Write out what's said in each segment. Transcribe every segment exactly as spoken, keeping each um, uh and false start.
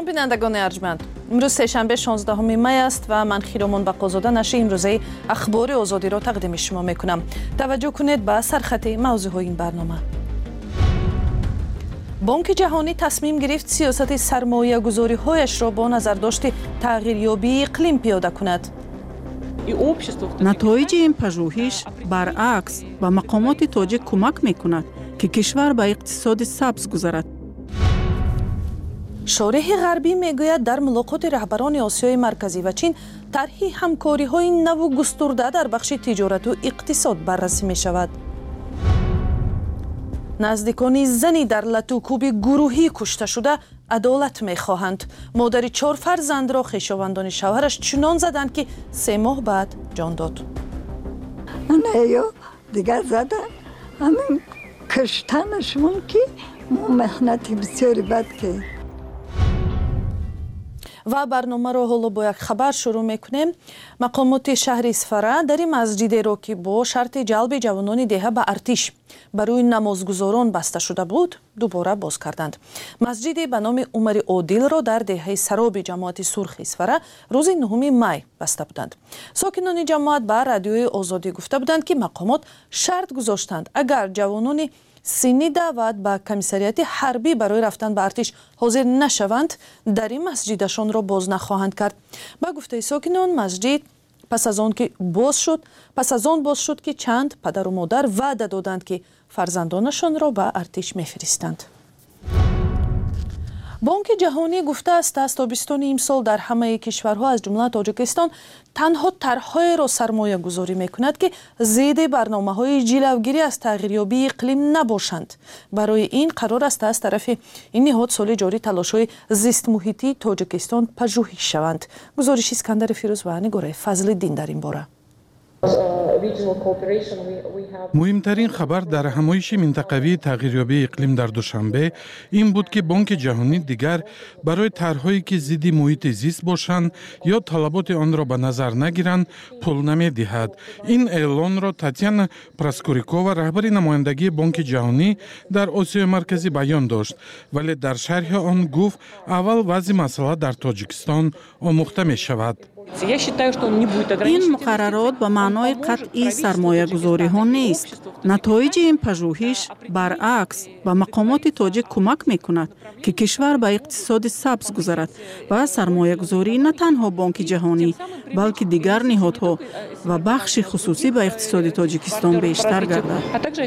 بینندگان ارجمند، امروز سه‌شنبه شانزدهم می است و من خیرامان بقازاده نشر امروزه اخبار آزادی را تقدیم شما میکنم. توجه کنید به سرخط موضوعهای این برنامه. بانک جهانی تصمیم گرفت سیاست سرمایه گذاری هایش را با نظرداشت تغییریابی اقلیم پیاده کند. نتایج این پژوهش برعکس به مقامات تاجیک کمک میکند که کشور به اقتصاد سبز گذرد. شارح غربی میگوید در ملاقات رهبران آسیای مرکزی و چین طرح همکاری‌های نو و گسترده در بخش تجارت و اقتصاد بررسی می شود. نزدیکان زنی در لطوکوب گروهی کشته شده عدالت می خواهند. مادر چهار فرزند را خویشاوندان شوهرش چنان زدند که سه ماه بعد جان داد. نه یا دیگر زدن همین کشتنشون که محنت بسیاری بد که. و برنامه را حالا با یک خبر شروع میکنیم. مقامات شهر اصفهان در این مسجد را که با شرط جلب جوانان دهه به ارتش برای نمازگزاران بسته شده بود دوباره باز کردند. مسجد به نام عمر عادل را در دهه سراب جماعت سرخ اصفهان روز نهم می بسته بودند. ساکنان جماعت به رادیوی آزادی گفته بودند که مقامات شرط گذاشتند اگر جوانان سینی دعوت به کمیسریات حربی برای رفتن به ارتش حاضر نشوند در این مسجدشان را باز نخواهند کرد. با گفته ساکنان مسجد پس از آن که باز شد پس از آن باز شد که چند پدر و مادر وعده دادند که فرزندانشان را به ارتش میفرستند. بانک جهانی گفته است از تابستان امسال در همه کشورها از جمله تاجیکستان تنها طرح‌های را سرمایه گذاری می کند که ضد برنامه‌های جلوگیری از تغییریابی اقلیم نباشند. برای این قرار است از طرف این نهاد سال جاری تلاش‌های زیست محیطی تاجیکستان پژوهش شوند. گزارش اسکندر فیروز و نگاره فضل‌الدین در این باره. مهمترین خبر در همایش منطقوی تغییریابی اقلیم در دوشنبه این بود که بانک جهانی دیگر برای طرح‌هایی که ضد محیط زیست باشند یا طلبات آن را به نظر نگیرند پول نمی‌دهد. این اعلان را تاتیانا پراسکوریکووا رهبر نمایندگی بانک جهانی در آسیای مرکزی بیان داشت، ولی در شرح آن گفت اول وضع مسئله در تاجیکستان آموخته می‌شود. این مقررات به معنای قطعی سرمایه گذاری ها نیست. نتایج این پژوهش برعکس به مقامات تاجیک کمک می کند که کشور به اقتصاد سبز گذرد و سرمایه گذاری نه تنها بانک جهانی بلکه دیگر نهادها و بخش خصوصی به اقتصاد تاجیکستان بیشتر گردد.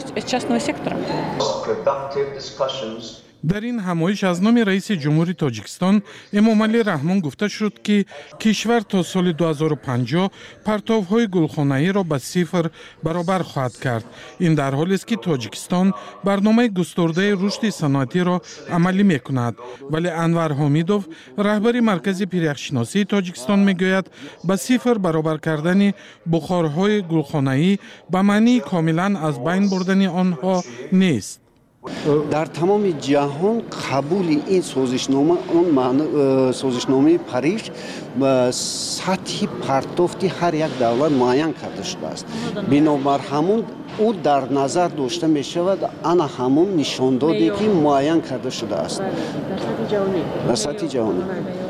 در این همایش از نام رئیس جمهوری تاجیکستان امامعلی رحمان گفته شد که کشور تا سال دو هزار و پنجاه پرتوهای گلخانه‌ای را به صفر برابر خواهد کرد. این در حالی است که تاجیکستان برنامه گسترده رشد صنعتی را عملی می‌کند، ولی انور حامیدوف رهبر مرکز پیره‌شناسی تاجیکستان می‌گوید به صفر برابر کردن بخارهای گلخانه‌ای به معنی کاملا از بین بردن آنها نیست. در تمام جهان قبول این سازشنامه اون معنی سازشنامه پاریس سطح پرتافتی هر یک دولت معین کرده شده است. بنابر همون او در نظر داشته می شود انا همون نشان دادی که معین کرده شده است در سطح جهانی.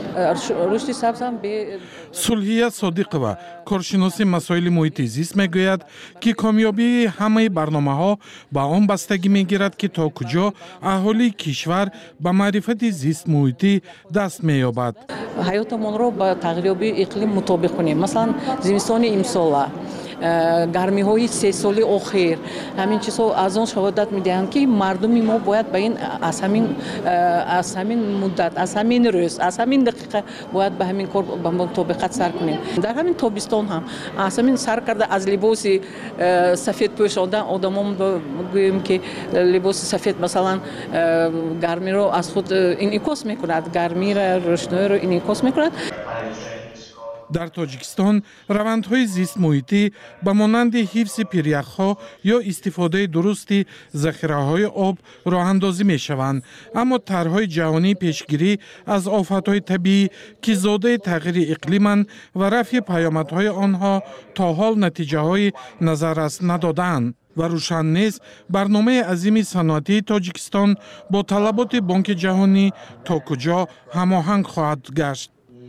سلحیه صادقова کارشناس مسائل محیط زیست میگوید که کامیابی همه برنامه‌ها به آن بستگی میگیرد که تا کجا اهالی کشور به معرفت زیست محیطی دست مییابد. حیاتمان را با تغییریابی اقلیم مطابق کنیم. مثلا زمستان امسال گرمی های سه سال اخیر همین چیزها از آن شهادت میدهند که مردم ما باید به این از همین از همین مدت از همین روز از همین دقیقه باید به همین کار به مطابقت سر کنیم. در همین تابستان هم از همین سر کرده از لباس سفید پوشاندن آدمان گوییم که لباس سفید مثلا گرمی رو از خود انعکاس میکند، گرمی را روشنایی رو انعکاس میکند. дар тоҷикистон равандҳои зистмуҳитӣ ба монанди ҳифзи пиряхҳо ё истифодаи дурусти захираҳои об роҳандозӣ мешаванд, аммо тарҳҳои ҷаҳонии пешгирӣ аз офатҳои табиӣ ки зодаи тағйири иқлиманд ва рафъи паёмадҳои онҳо то ҳол натиҷаҳои назаррас надодаанд ва рӯшан нест барномаи азими саноатии тоҷикистон бо талаботи Бонки ҷаҳонӣ то куҷо ҳамоҳанг хоҳад гашт.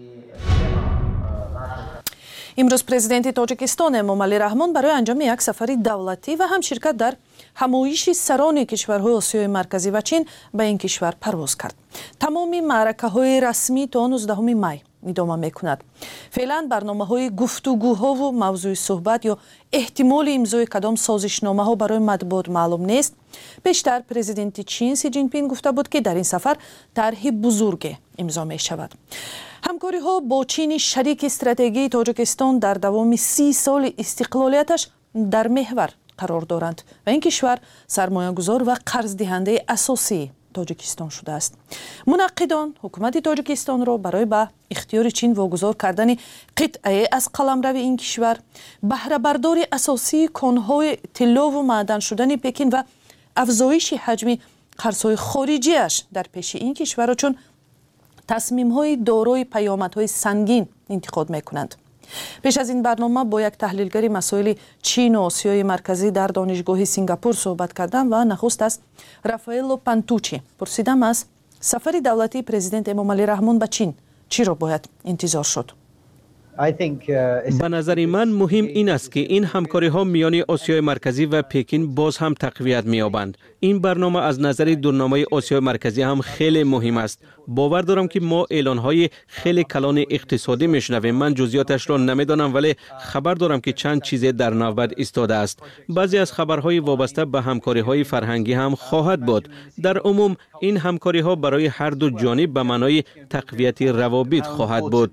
имрӯз президенти тоҷикистон Эмомалӣ Раҳмон барои анҷоми як сафари давлатӣ ва ҳам ширкат дар ҳамоиши сарони кишварҳои Осиёи марказӣ ва Чин ба ин кишвар парвоз кард. Тамоми маъракаҳои расмӣ то нуздаҳуми май идома мекунад. феълан барномаҳои гуфтугӯҳову мавзӯи суҳбат ё эҳтимоли имзои кадом созишномаҳо барои матбуот маълум нест. пештар президенти Чин Си Ҷинпин гуфта буд, ки дар ин сафар тарҳи бузурге имзо мешавад. ҳамкориҳо бо Чини шарики стратегии Тоҷикистон дар давоми си соли истиқлолияташ дар меҳвар қарор доранд ва ин кишвар сармоягузор ва қарздиҳандаи асосии Тоҷикистон шудааст. мунаққидон ҳукумати Тоҷикистонро барои ба ихтиёри Чин вогузор кардани қитъае аз қаламрави ин кишвар, баҳрабардори асосии конҳои тиллову маъдан шудани Пекин ва афзоиши ҳаҷми қарзҳои хориҷиаш дар пеши ин кишварро чун тасмимҳои дорои паёмадҳои сангин интиқод мекунанд. пеш аз ин барнома бо як таҳлилгари масоили Чин ва Осиёи марказӣ дар донишгоҳи Сингапур суҳбат кардам ва нахуст аз Рафаэлло Пантучи пурсидам аз сафари давлатии президент Эмомалӣ Раҳмон ба Чин чиро бояд интизор шуд. ба назари ман муҳим ин аст ки ин ҳамкориҳо миёни Осиёи марказӣ ва Пекин боз ҳам тақвият меёбанд. ин барнома аз назари дурномаи Осиёи марказӣ ҳам хеле муҳим аст. бовар дорам ки мо эълонҳои хеле калони иқтисодӣ мешунавем. ман ҷузъиёташро намедонам, вале хабар дорам ки чанд чизе дар навбат истодааст. баъзе аз хабарҳои вобаста ба ҳамкориҳои фарҳангӣ ҳам хоҳад буд. дар умум ин ҳамкориҳо барои ҳарду ҷониб ба маънои тақвияти равобит хоҳад буд.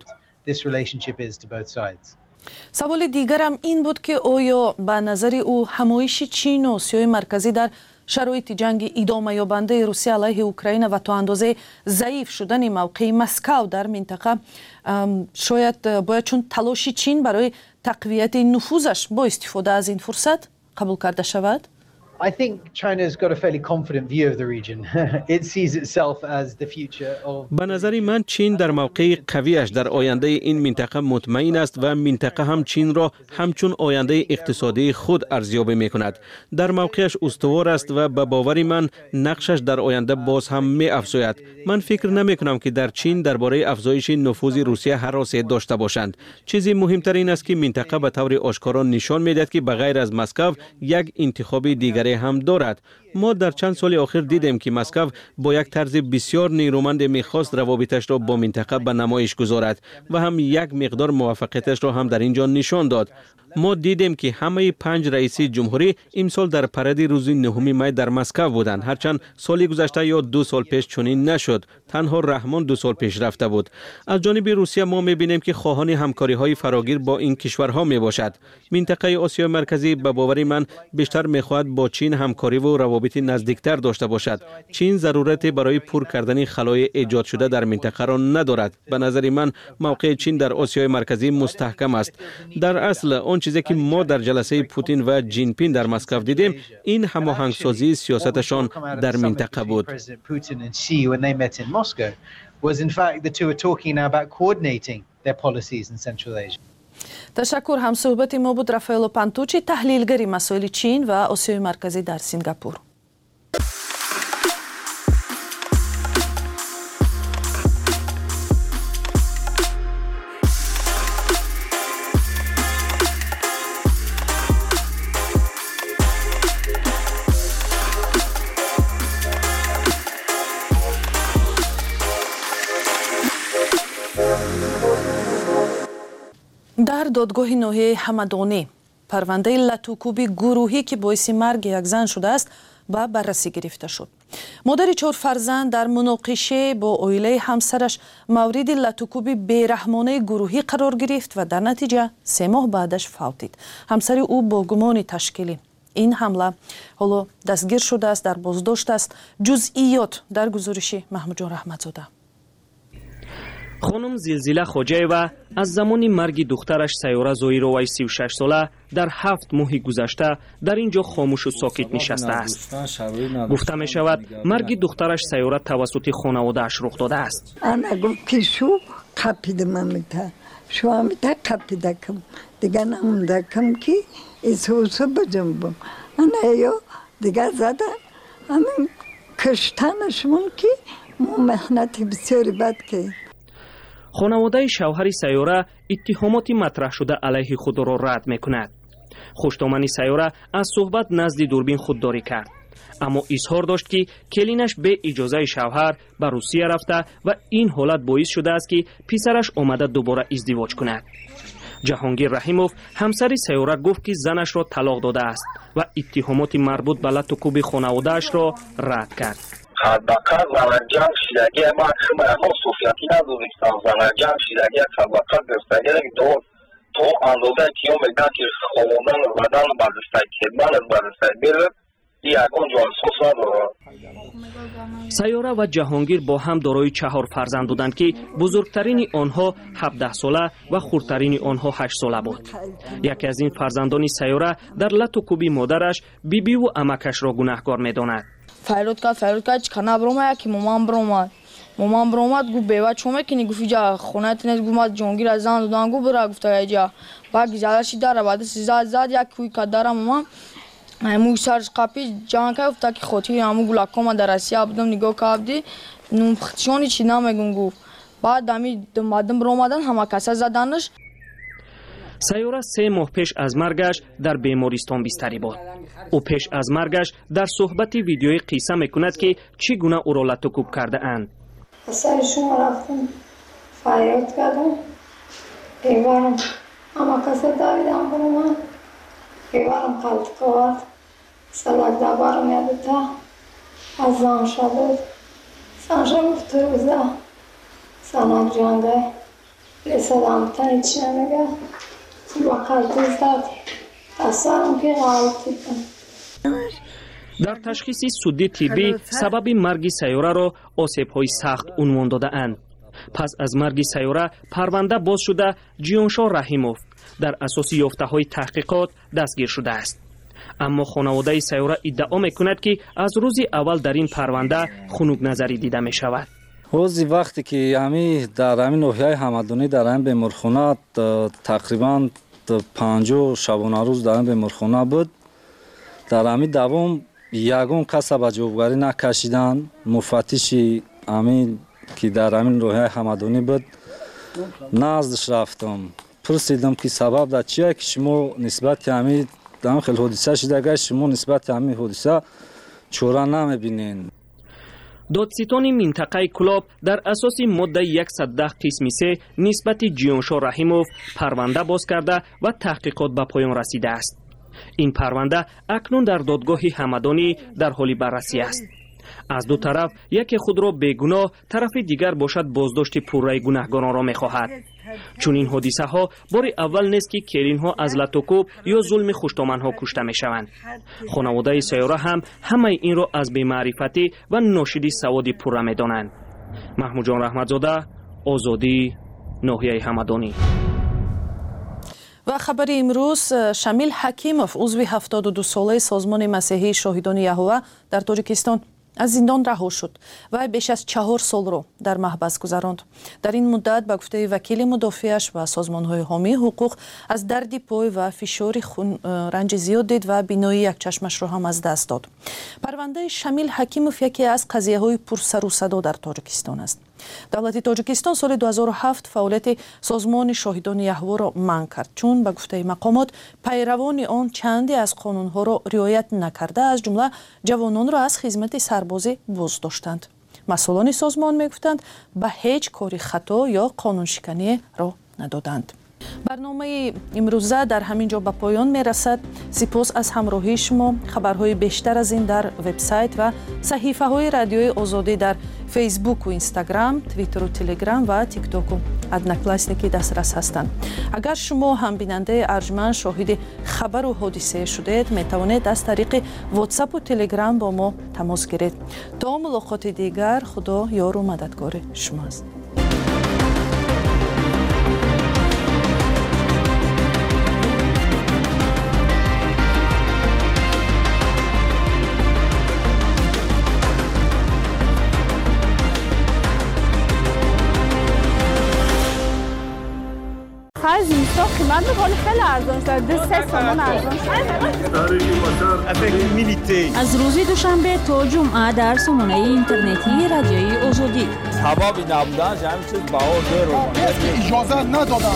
саволи дигарам ин буд, ки оё ба назари ӯ ҳамоиши Чин ва Осиёи марказӣ дар шароити ҷанги идомаёбандаи Русия алайҳи Украина ва то андозае заиф шудани мавқеи Москав дар минтақа шояд бояд чун талоши Чин барои тақвияти нуфузаш бо истифода аз ин фурсат қабул карда шавад? I think China's got a fairly confident view of the region. It sees itself as the future of ба назари ман Чин дар мавқеи қавиаш дар ояндаи ин минтақа мутмаин аст ва минтақа ҳам Чинро ҳамчун ояндаи иқтисодии худ арзёбӣ мекунад. дар мавқеаш устувор аст ва ба бовари ман нақшаш дар оянда боз ҳам меафзояд. ман фикр намекунам ки дар Чин дар бораи афзоиши нуфузи Русия ҳаросет дошта бошанд. чизи муҳимтар ин аст ки минтақа ба таври ошкоро нишон медиҳад ки ба ғайр аз Москав як интихоби дигаре ҳам дорад. мо дар чанд соли охир дидем ки Москав бо як тарзи бисёр нерӯманде мехост равобиташро бо минтақа ба намоиш гузорад ва ҳам як миқдор муваффақияташро ҳам дар ин ҷо нишон дод. мо дидем ки ҳамаи панҷ раиси ҷумҳурӣ имсол дар паради рӯзи нӯҳуми май дар Москав буданд. ҳарчанд соли гузашта ё ду сол пеш чунин нашуд. танҳо Раҳмон ду сол пеш рафта буд. аз ҷониби Русия мо мебинем ки хоҳони ҳамкориҳои фарогир бо ин кишварҳо мебошад. минтақаи Осиёи марказӣ ба бовари ман бештар мехоҳад бо Чин ҳамкориву равобити наздиктар дошта бошад. Чин зарурате барои пур кардани халои эҷодшуда дар минтақаро надорад. ба назари ман мавқеи Чин дар Осиёи марказӣ мустаҳкам аст. дар асл он чизе ки мо дар ҷаласаи Путин ва Ҷинпин дар Москав дидем, ин ҳамоҳангсозии сиёсаташон дар минтақа буд. ташаккур. ҳамсӯҳбати мо буд Рафаэлло Пантучи, таҳлилгари масоили Чин ва Осиёи марказӣ дар Сингапур. дар додгоҳи ноҳияи Ҳамадонӣ парвандаи латукуби гурӯҳӣ ки боиси марги як зан шудааст ба баррасӣ гирифта шуд. модари чор фарзанд дар муноқише бо оилаи ҳамсараш мавриди латукуби бераҳмонаи гурӯҳӣ қарор гирифт ва дар натиҷа се моҳ баъдаш фавтид. ҳамсари ӯ бо гумони ташкили ин ҳамла ҳоло дастгир шудааст, дар боздошт аст. ҷузъиёт дар гузориши Маҳмуҷон Раҳматзода. خانم زلزله خوجایوا از زمان مرگ دخترش سیاره زویروی سی و شش ساله در هفت ماه گذشته در اینجا خاموش و ساکت نشسته است. گفته می شود مرگ دخترش سیاره توسط خانواده‌اش رخ داده است. انا گفت که شو قپیدم امیتا شو امیتا قپیدکم دیگه نموندکم که ایسوسو بجم بم انا یا دیگه زدن همین کشتنشمون که مو محنت بسیاری بد که خانواده شوهر سیاره اتهامات مطرح شده علیه خود را رد میکند. خوشتامنی سیاره از صحبت نزد دوربین خودداری کرد، اما اظهار داشت که کلینش به اجازه شوهر به روسیه رفته و این حالت باعث شده است که پسرش آمده دوباره ازدواج کند. جهانگیر رحیموف همسر سیاره گفت که زنش را طلاق داده است و اتهامات مربوط به لط و کوب خانواده‌اش را رد کرد. حداقل زنجان شیرگی ما شما ما صوفیاتی ندونستم زنجان شیرگی حداقل دستگیر دو تو اندازه کیو میگن که خواندن بدن برداشته کردن برداشته بره یکون جان سوس نداره. سیاره و جهانگیر با هم دارای چهار فرزند بودند که بزرگترین آنها هفده ساله و خردترین آنها هشت ساله بود. یکی از این فرزندان سیاره در لط و کوبی مادرش بیبی و عمکش را گناهکار می‌داند. فایرود کرد فایرود کرد چکنا برومد که مامان برومد مامان برومد گفت بیوا چومه کنی گفت اینجا خونه تنید گفت جونگیر از زن دادن گفت برا گفت اینجا بعد گزارشی داره بعد سیزاد زاد یک کوی کدارم مامان همون سرش قپی جان که گفت که خودی همون گلاکوما در آسیا بودم نگاه کردی نمخشونی چی نمیگم گفت بعد همی دمادم برومدن همه کسا زدنش. سیاره سه ماه پیش از مرگش در بیمارستان بستری بود. او پیش از مرگش در صحبت ویدیویی قصه میکند که چگونه او را لط و کوب کرده اند. سر شما رفتم فریاد کردم ایوارم اما کسی داویدم برو من ایوارم خلط کرد سلک دبارم یادتا از زن شد زن شد فتوزه سنک جانگه لیسادم تنی چی نمیگه در تشخیص سودی طبی سبب مرگ سیاره را آسیب‌های سخت عنوان داده اند. پس از مرگ سیاره پرونده باز شده جیانشاه رحیموف در اساس یافته‌های تحقیقات دستگیر شده است. اما خانواده سیاره ادعا می‌کند که از روز اول در این پرونده خنک نظری دیده می‌شود. روزی وقتی که همی در همین ناحیه حمدانی در همین بیمارخانه تقریبا پنجاه شبانه روز در همین بیمارخانه بود، در همین دوام یگان کس به جوابگاری نکشیدن. مفتش همین که در همین ناحیه حمدانی بود نزدش رفتم پرسیدم که سبب در چیه که شما نسبت همین در خیلی حادثه شده شما نسبت همین حادثه چوره نمیبینین. دادستان منطقه کلاب در اساس ماده صد و ده قسم سه نسبت جیانشاه رحیموف پرونده باز کرده و تحقیقات به پایان رسیده است. این پرونده اکنون در دادگاه همدانی در حال بررسی است. از دو طرف یکی خود را بیگناه، طرف دیگر باشد بازداشت پررأی گناهکاران را می‌خواهد. چون این حادثه ها بار اول نیست که کلین ها از لط و کوب یا ظلم خوشتامن ها کشته می‌شوند. خانواده سیاره هم همه این را از بی‌معرفتی و ناشدی سواد پوره می‌دانند. محمود جان رحمتزاده، آزادی، ناحیه همدانی. و خبر امروز شمیل حکیموف عضو هفتاد و دو ساله سازمان مسیحی شاهدان یهوه در تاجیکستان از زندان رها شد و بیش از چهار سال را در محبس گذراند. در این مدت به گفته وکیل مدافعش و سازمان‌های حامی حقوق از درد پای و فشار خون رنج زیاد دید و بینایی یک چشمش را هم از دست داد. پرونده شمیل حکیموف یکی از قضیه‌های پرسر و صدا در تاجیکستان است. دولت تاجیکستان سال دو هزار و هفت فعالیت سازمان شاهدان یهوه را منع کرد چون به گفته مقامات پیروان آن چندی از قانون‌ها را رعایت نکرده، از جمله جوانان را از خدمت سربازی باز داشتند. مسئولان سازمان میگفتند به هیچ کاری خطا یا قانون شکنی را ندادند. برنامه امروزه در همین جا به پایان میرسد. سپاس از همراهی شما. خبرهای بیشتر از این در وبسایت و صحیفه های رادیوی آزادی در فیسبوک و اینستاگرام، توییتر و تلگرام و تیک تاک و ادناکلاسنیکی دسترس هستند. اگر شما هم بیننده ارجمند شاهد خبر و حادثه شدید، می توانید از طریق واتساپ و تلگرام با ما تماس گیرید. تا ملاقات دیگر، خدا یار و مددگار شما است. ارزان شد دو سه سامان ارزان شد از روزی دوشنبه تا جمعه در سامانه اینترنتی رادیوی آزادی سببی نبودنش همین چیز بها زیر اجازه ندادن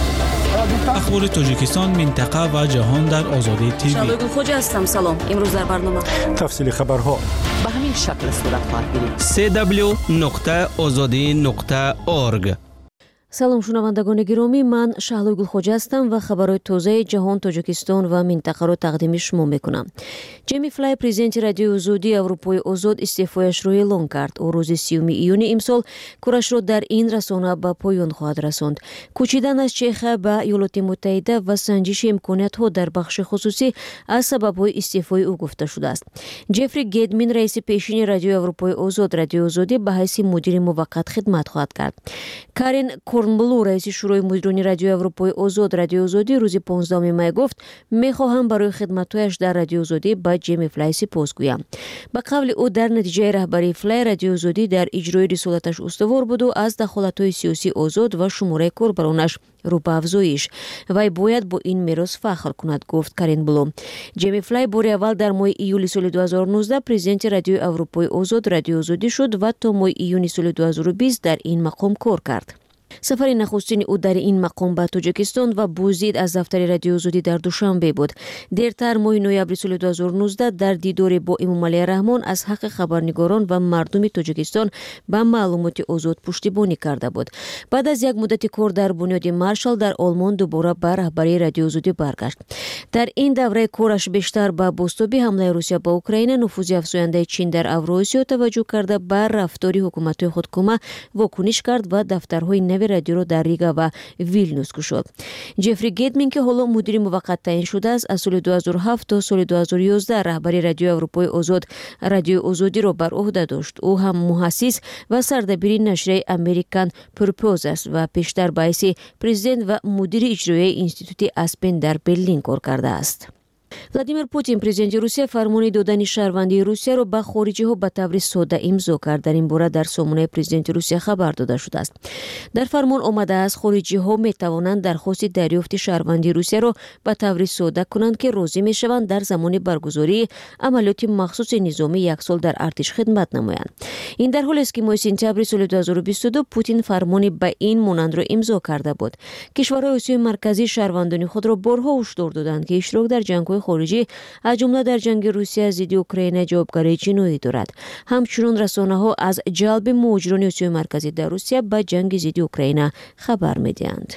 اخبار تاجیکستان، منطقه و جهان در آزادی تیوی. شالوی خوجا هستم. سلام. امروز در برنامه تفصیل خبرها به همین شکل صورت خواهد گرفت. سه دبلیو نقطه آزادی نقطه اورگ. салом шунавандагони гиромӣ, ман Шаҳлои Гулхоҷа ҳастам ва хабарҳои тозаи ҷаҳон, Тоҷикистон ва минтақаро тақдими шумо мекунам. Ҷейми Флай, президенти Радиои Озодии Аврупои Озод, истеъфояшро эълон кард. Ӯ рӯзи сеюми июни имсол курашро дар ин расона ба поён хоҳад расонд. Кӯчидан аз Чехия ба Иёлоти Муттаҳида ва санҷиши имкониятҳо дар бахши хусусӣ аз сабабҳои истеъфои ӯ гуфта шудааст. Ҷефри Гедмин, раиси пешини Радиои Аврупои Озод, Радиои Озодӣ ба ҳайси мудири муваққат хидмат хоҳад кард. Карен Корнблу, раиси шӯрои мудирони Радиои Аврупои Озод, Радиои Озодӣ, рӯзи понздаҳуми май гуфт: мехоҳам барои хидматҳояш дар Радиои Озодӣ ба Ҷейми Флай сипос гӯям. Ба қавли ӯ, дар натиҷаи раҳбарии Флай, Радиои Озодӣ дар иҷрои рисолаташ устувор буду аз дахолатҳои сиёсӣ озод ва шумораи корбаронаш рӯ ба афзоиш. Вай бояд бо ин мерос фахр кунад, гуфт Карен Блу. Ҷейми Флай бори аввал дар моҳи июли соли ду ҳазору нуздаҳ президенти Радиои Аврупои Озод, Радиои Озодӣ шуд ва то моҳи июни соли ду ҳазору бист дар ин мақом кор кард. сафари нахустини ӯ дар ин мақом ба Тоҷикистон ва бузид аз дафтари Радиои Озодӣ дар Душанбе буд. Дертар моҳи ноябри соли ду ҳазору нуздаҳ дар дидори бо Эмомалӣ Раҳмон аз ҳаққи хабарнигорон ва мардуми Тоҷикистон ба маълумоти озод пуштибонӣ карда буд. Баъд аз як муддати кор дар бунёди Маршал дар Олмон дубора ба раҳбарии Радиои Озодӣ баргашт. Дар ин давраи кораш бештар ба бозтоби ҳамлаи Русия ба Украина, нуфузи афзояндаи Чин дар Авроосиё таваҷҷӯҳ карда, ба рафтори ҳукуматҳои худкума вокуниш кард ва дафтарҳои нави радиоро дар Рига ва Вилнюс кушод. Ҷефри Гедмин, ки ҳоло мудири муваққат таъин шудааст, аз соли ду ҳазору ҳафт то соли ду ҳазору ёздаҳ раҳбари Радиои Аврупои Озод, Радиои Озодиро бар уҳда дошт. ӯ ҳам муҳассис ва сардабири нашрияи American Purpose аст ва пештар ба ҳайси президент ва мудири иҷроияи институти Аспен дар Берлин кор кардааст. Владимир Путин, президенти Русия, фармони додани шаҳрвандии Русияро ба хориҷиҳо ба таври содда имзо кард. Дар ин бора дар сомонаи президенти Русия хабар дода шудааст. Дар фармон омадааст хориҷиҳо метавонанд дархости дарёфти шаҳрвандии Русияро ба таври содда кунанд, ки розӣ мешаванд дар замони баргузории амалиёти махсуси низоми як сол дар артиш хидмат намоянд. Ин дар ҳолест, ки моҳи сентябри соли ду ҳазору бисту ду Путин фармони ба ин монандро имзо карда буд. Кишварҳои Осиёи марказӣ шаҳрвандони худро борҳо ҳушдор доданд, ки иштирок дар ҷангҳои хориҷӣ аз ҷумла дар ҷанги Русия зидди Украина ҷавобгарии ҷиноӣ дорад. Ҳамчунин расонаҳо аз ҷалби муҳоҷирони Осиёи марказӣ дар Русия ба ҷанги зидди Украина хабар медиҳанд.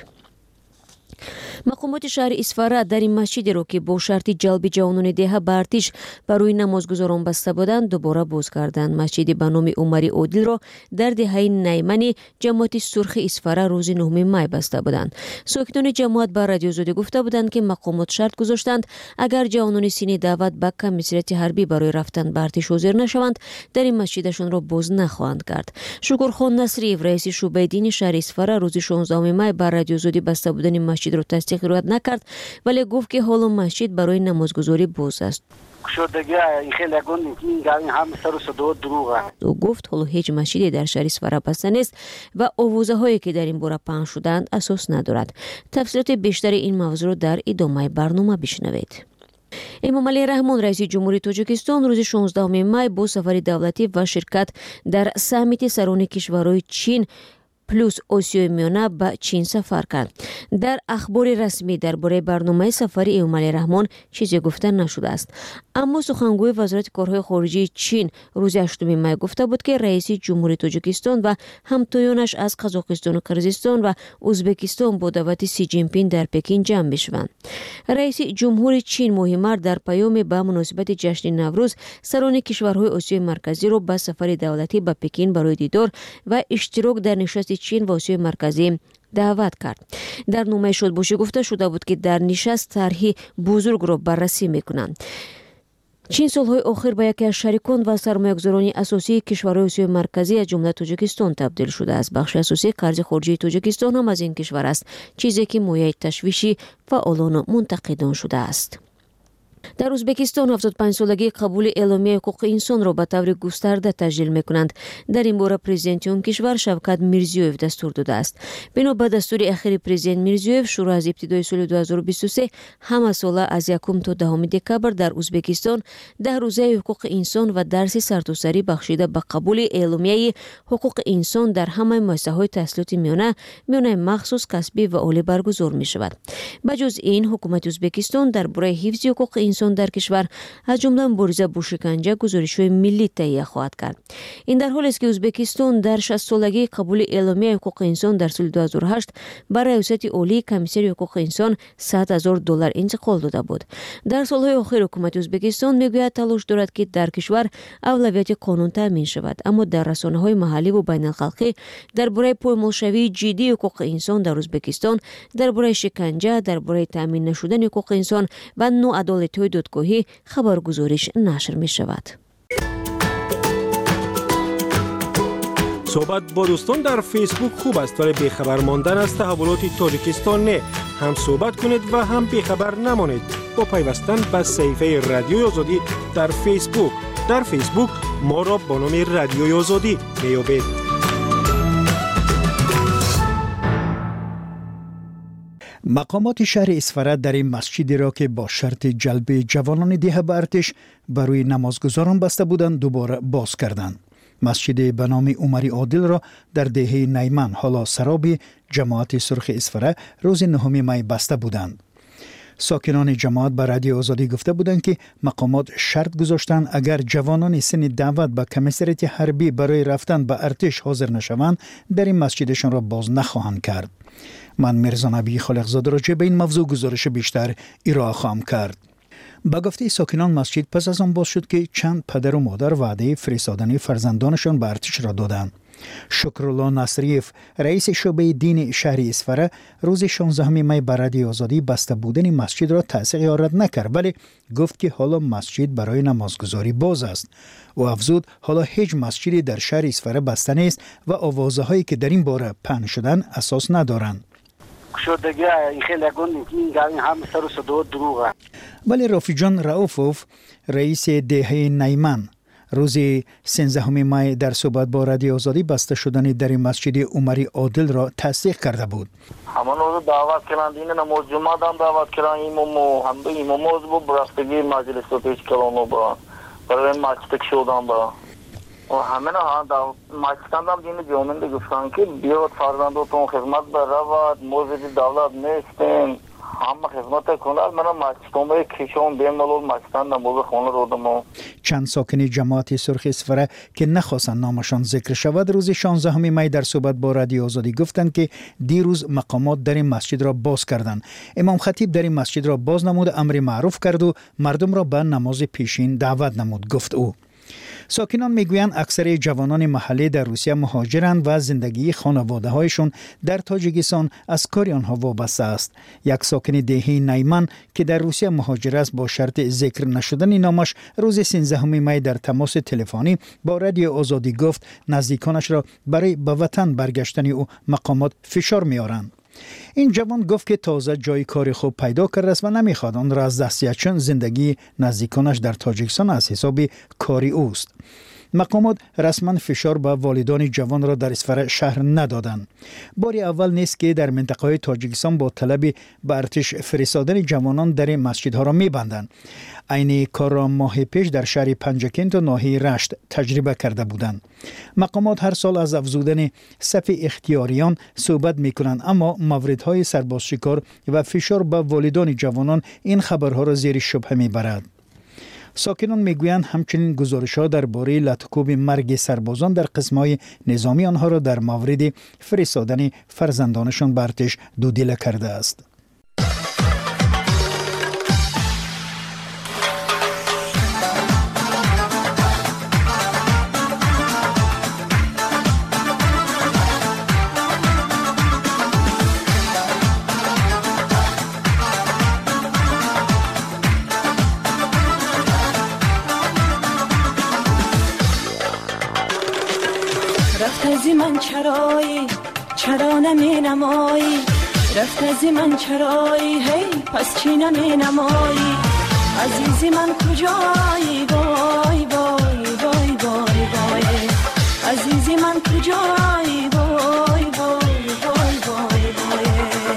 мақомоти шаҳри Исфара дар ин масҷидеро, ки бо шарти ҷалби ҷавонони деҳа ба артиш барои намозгузорон баста буданд, дубора боз карданд. Масҷиди ба номи Умари Одилро дар деҳаи Наймани ҷамоати сурхи Исфара рӯзи нӯҳуми май баста буданд. сокинони ҷамоат ба Радиои Озодӣ гуфта буданд, ки мақомот шарт гузоштанд, агар ҷавонони синни даъват ба комиссарияти ҳарбӣ барои рафтан ба артиш ҳозир нашаванд, дар ин масҷидашонро боз нахоҳанд кард. Шукурхон Насриев, раиси шӯъбаи дини шаҳри Исфара, рӯзи шонздаҳуми май ба Радиои Озодӣ баста будани масҷидро тасдиқ риоят накард, вале гуфт, ки ҳоло масҷид барои намозгузорӣ боз аст. ӯ гуфт, ҳоло ҳеҷ масҷиде дар шаҳри Исфара баста нест ва овозаҳое, ки дар ин бора паҳн шудаанд, асос надорад. Тафсилоти бештари ин мавзӯъро дар идомаи барнома бишнавед. Эмомалӣ Раҳмон, раиси ҷумҳурии Тоҷикистон, рӯзи шонздаҳуми май бо сафари давлатӣ ва ширкат дар саммити сарони кишварҳои Чин плюс Осиёи Миёна ба Чин сафар кард. Дар ахбори расмӣ дар бораи барномаи сафари Эмомалӣ Раҳмон чизе гуфта нашудааст. Аммо сухангӯи вазорати корҳои хориҷии Чин рӯзи ҳаштуми май гуфта буд, ки раиси ҷумҳурии Тоҷикистон ва ҳамтоёнаш аз Қазоқистону Қирғизистон ва Узбекистон бо даъвати Си Ҷинпин дар Пекин ҷамъ мешаванд. Раиси ҷумҳури Чин моҳи март дар паёме ба муносибати ҷашни Наврӯз сарони кишварҳои Осиёи марказиро ба сафари давлатӣ ба Пекин барои дидор ва иштирок дар нишасти Чин ва Осиёи марказӣ даъват кард. Дар номаи шодбошӣ гуфта шуда буд, ки дар нишаст тарҳи бузургро баррасӣ мекунанд. Чин солҳои охир ба яке аз шарикон ва сармоягузорони асосии кишварҳои Осиёи марказӣ аз ҷумла Тоҷикистон табдил шудааст. Бахши асосии қарзи хориҷии Тоҷикистон ҳам аз ин кишвар аст, чизе ки мояи ташвиши фаъолону мунтақидон шудааст. در ازبکستان هفتاد و پنج سالگی قبول اعلامیه حقوق انسان را به طور گسترده تجلیل میکنند. در این باره پرزیدنت اون کشور شوکت میرزیویف دستور داده است. بنا به دستور اخیر پرزیدنت میرزیویف شروع از ابتدای سال دو هزار و بیست و سه همه ساله از یکم تا دهم دکبر در ازبکستان ده روزه حقوق انسان و درس سرتاسری بخشیده به قبول اعلامیه حقوق انسان در همه مؤسسه‌های تحصیلاتی میانه، میانه مخصوص، کسبی و عالی برگزار می شود. بجز این حکومت ازبکستان درباره حفظ حقوق انسان در کشور از جمله مبارزه با شکنجه گزارش‌های ملی تهیه خواهد کرد. این در حالی است که ازبکستان در شصت سالگی قبول اعلامیه حقوق انسان در سال دو هزار و هشت برای ریاست عالی کمیسر حقوق انسان صد هزار دلار انتقال داده بود. در سالهای اخیر حکومت ازبکستان میگوید تلاش دارد که در کشور اولویت قانون تامین شود، اما در رسانه‌های محلی و بین الخلقی درباره پایمالشوی جدی حقوق انسان در ازبکستان، درباره شکنجه، درباره تامین نشدن حقوق انسان و ناعدالتی‌های دادگاهی خبرگزاریش نشر می شود. صحبت با دوستان در فیسبوک خوب است، ولی بیخبر ماندن از تحولات تاجیکستان نه. هم صحبت کنید و هم بیخبر نمانید با پیوستن به صفحه رادیوی آزادی در فیسبوک. در فیسبوک ما را با نام رادیوی آزادی میابید. مقامات شهر اصفره در این مسجدی را که با شرط جلب جوانان ده به ارتش برای نمازگزاران بسته بودند دوباره باز کردند. مسجد به نام عمری عادل را در دهه نیمن حالا سرابی جماعت سرخ اصفره روز نهم می بسته بودند. ساکنان جماعت به رادیو آزادی گفته بودند که مقامات شرط گذاشتند اگر جوانان سن دعوت به کمیسریت حربی برای رفتن به ارتش حاضر نشوند در این مسجدشان را باز نخواهند کرد. من میرزا نبی خالقزاده راجع به این موضوع گزارش بیشتر ارائه خواهم کرد. با گفته ساکنان مسجد پس از آن باز شد که چند پدر و مادر وعده فرستادن فرزندانشان به ارتش را دادند. شکرالله نصریف رئیس شعبه دین شهر اصفره روز شانزدهم می به رادیو آزادی بسته بودن مسجد را تأثیر رد نکرد، ولی گفت که حالا مسجد برای نمازگزاری باز است. و افزود حالا هیچ مسجدی در شهر اصفره بسته نیست و آوازه هایی که در این باره پهن شدن اساس ندارند. شدگی خیلی گون این هم سر و صدا دروغه. ولی رافیجان رؤوفوف رئیس دهه نیمن روز سیزدهم می در صحبت با رادیو آزادی بسته شدن در مسجد عمری عادل را تصدیق کرده بود. همان روز دعوت کردند، این نماز جمعه هم دعوت کردند، امامو هم به اماموز بود برستگی مجلس رو پیش کردن با برای مسجد شدن با و همه نه مسجد هم دین جامعه گفتن که بیاد فرزنداتون خدمت برود، موزد دولت نیستین، همه خدمت کنند. من مسجدم کشون بین ملول مسجد نماز خونه رودم. چند ساکن جماعت سرخ اصفره که نخواستند نامشان ذکر شود روز شانزدهم می در صحبت با رادیو آزادی گفتند که دیروز مقامات در این مسجد را باز کردند. امام خطیب در این مسجد را باز نمود، امر معروف کرد و مردم را به نماز پیشین دعوت نمود، گفت او. ساکنان میگویند اکثر جوانان محلی در روسیه مهاجرند و زندگی خانواده هایشون در تاجیکستان از کار آنها وابسته است. یک ساکن دهه نیمن که در روسیه مهاجر است با شرط ذکر نشدن نامش روز سیزدهم می در تماس تلفنی با رادیو آزادی گفت نزدیکانش را برای به وطن برگشتن او مقامات فشار میارند. این جوان گفت که تازه جای کار خوب پیدا کرده است و نمیخواد آن را از دست دهد چون زندگی نزدیکانش در تاجیکستان از حساب کاری اوست. مقامات رسما فشار به والدان جوان را در اصفره شهر ندادند. بار اول نیست که در منطقه تاجیکستان با طلب به ارتش فرستادن جوانان در مسجدها را میبندند. عین کار را ماه پیش در شهر پنجکین و ناحیه رشت تجربه کرده بودند. مقامات هر سال از افزودن صف اختیاریان صحبت میکنند، اما موردهای سربازشکار و فشار به والدان جوانان این خبرها را زیر شبهه میبرد. ساکنان میگویند همچنین گزارش‌ها درباره لطکوب مرگ سربازان در قسم‌های نظامی آنها را در مورد فرستادن فرزندانشان به ارتش دودیله کرده است. رفت من چرایی چرا نمی نمایی، رفت از من چرایی هی پس چی نمی نمایی، عزیزی من کجایی وای وای وای وای وای عزیزی من کجایی وای وای وای وای وای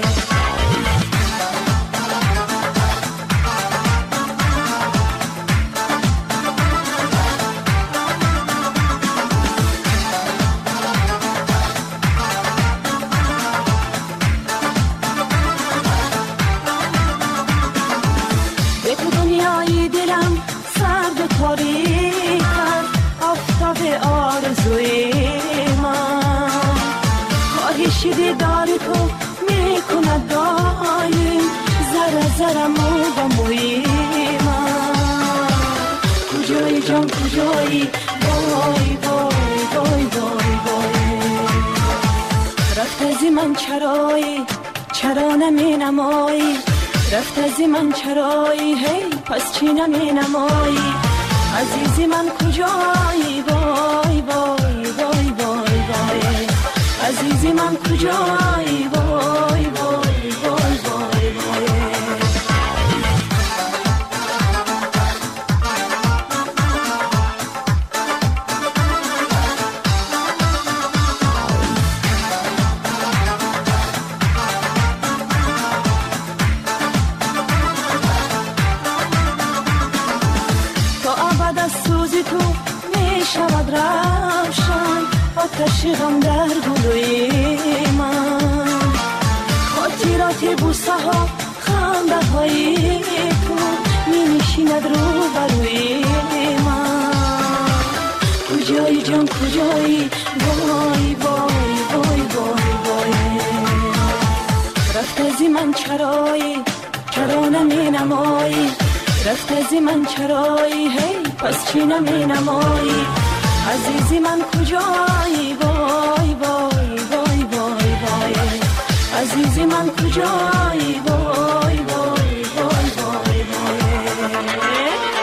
دیدار تو میکند دایم زره زره مو و موی من کجایی جان کجایی وای وای وای وای وای رفت ازی من چرایی چرا نمی نمایی رفت ازی من چرایی هی پس چی نمی نمایی عزیزی من کجایی وای وای وای وای وای عزیزی من کجایی وای وای وای وای وای تا ابد از سوزی تو می شود روشن آتش غم در گلوی من خاطرات بوسه ها خنده های تو می نشیند رو بروی من کجایی جان کجایی وای وای وای وای وای رفت ازی من چرایی چرا نمی نمایی رفت ازی من چرایی هی پس چی نمی نمایی عزیزی من کجایی وای وای وای وای وای عزیزی من کجایی وای وای وای وای وای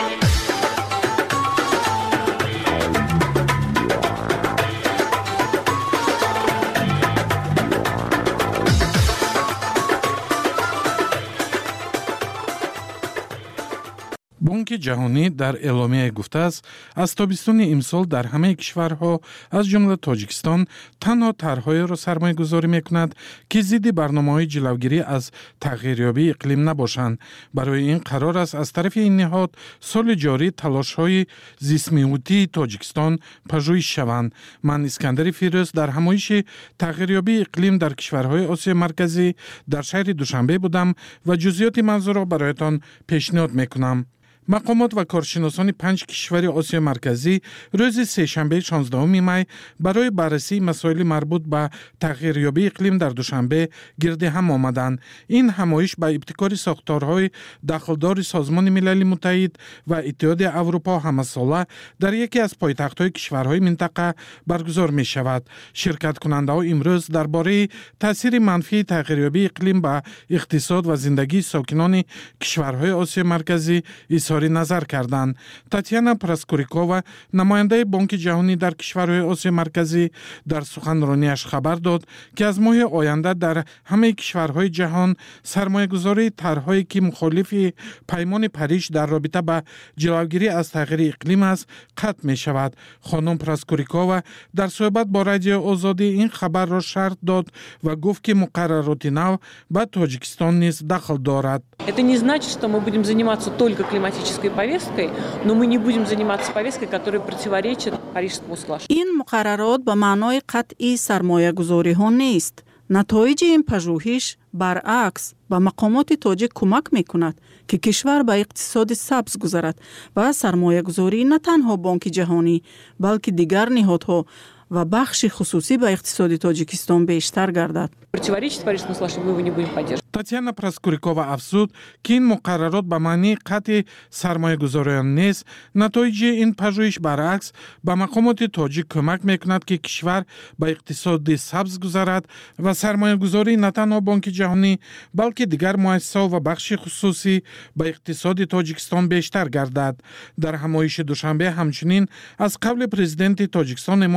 بانک جهانی در اعلامیه گفته است از تابستون امسال در همه کشورها از جمله تاجیکستان تنها طرح‌هایی را سرمایه گذاری می‌کند که ضد برنامه‌های جلوگیری از تغییریابی اقلیم نباشند. برای این قرار است از طرف این نهاد سال جاری تلاش‌های زیست‌محیطی تاجیکستان پژوهش شوند. من اسکندر فیروز در همایش تغییریابی اقلیم در کشورهای آسیا مرکزی در شهر دوشنبه بودم و جزئیات موضوع را برایتان پیشنهاد می‌کنم. مقامات و کارشناسان پنج کشور آسیا مرکزی روز سه‌شنبه شانزدهم می برای بررسی مسائل مربوط به تغییریابی اقلیم در دوشنبه گرد هم آمدند. این همایش به ابتکار ساختارهای دخلدار سازمان ملل متحد و اتحاد اروپا همساله در یکی از پایتخت‌های کشورهای منطقه برگزار می شود. شرکت کننده ها امروز درباره تاثیر منفی تغییریابی اقلیم به اقتصاد و زندگی ساکنان کشورهای آسیا مرکزی اظهار نظر کردند. تاتیانا پراسکوریکووا نماینده بانک جهانی در کشورهای آسیا مرکزی در سخنرانیش خبر داد که از ماه آینده در همه کشورهای جهان سرمایه‌گذاری طرح‌هایی که مخالف پیمان پاریس در رابطه با جلوگیری از تغییر اقلیم است قطع می شود. خانم پراسکوریکووا در صحبت با رادیو آزادی این خبر را شرح داد و گفت که مقررات نو به تاجیکستان نیز دخل دارد. Это не значит, что мы будем заниматься только климатической повесткой, но мы не будем заниматься повесткой, которая противоречит Парижскому соглашению. این مقررات به معنای قطعی سرمایه‌گذاری ها نیست. نتایج این پژوهش برعکس به مقامات تاجیک کمک می‌کند که کشور به اقتصاد سبز گذرد و سرمایه‌گذاری نه تنها بانک جهانی بلکه دیگر نهادها و بخش خصوصی به اقتصاد تاجیکستان بیشتر گردد. Противоречит Парижскому соглашению, мы его не будем поддерживать. تاتیانا پراسکوریکووا افزود که این مقررات به معنی قطع سرمایه‌گذاریان نیست. نتایج این پژوهش برعکس به مقامات تاجیک کمک میکند که کشور به اقتصاد سبز گذرد و سرمایه‌گذاری نه تنها بانک جهانی بلکه دیگر مؤسسات و بخش خصوصی به اقتصاد تاجیکستان بیشتر گردد. در همایش دوشنبه همچنین از قبل پرزیدنت تاجیکستان امام علی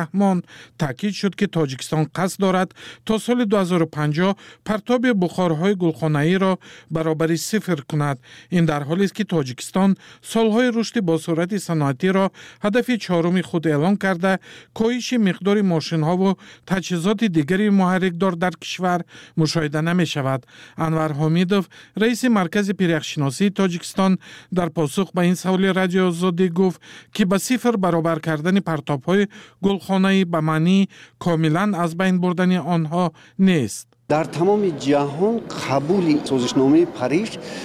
رحمان تاکید شد که تاجیکستان قصد دارد تا سال دو هزار و پنجاه پرتاب بخارهای گلخانه‌ای را برابر صفر کند. این در حالی است که تاجیکستان سالهای رشد با سرعت صنعتی را هدف چهارم خود اعلام کرده، کاهش مقدار ماشین‌ها و تجهیزات دیگری محرک‌دار در کشور مشاهده نمی‌شود. انور حمیدوف رئیس مرکز پیرکشناسی تاجیکستان در پاسخ به این سوال رادیو آزادی گفت که به صفر برابر کردن پرتاب‌های گلخانه‌ای به معنی کاملاً از بین بردن آنها نیست. در تمام جهان قبول سازشنامه پاریس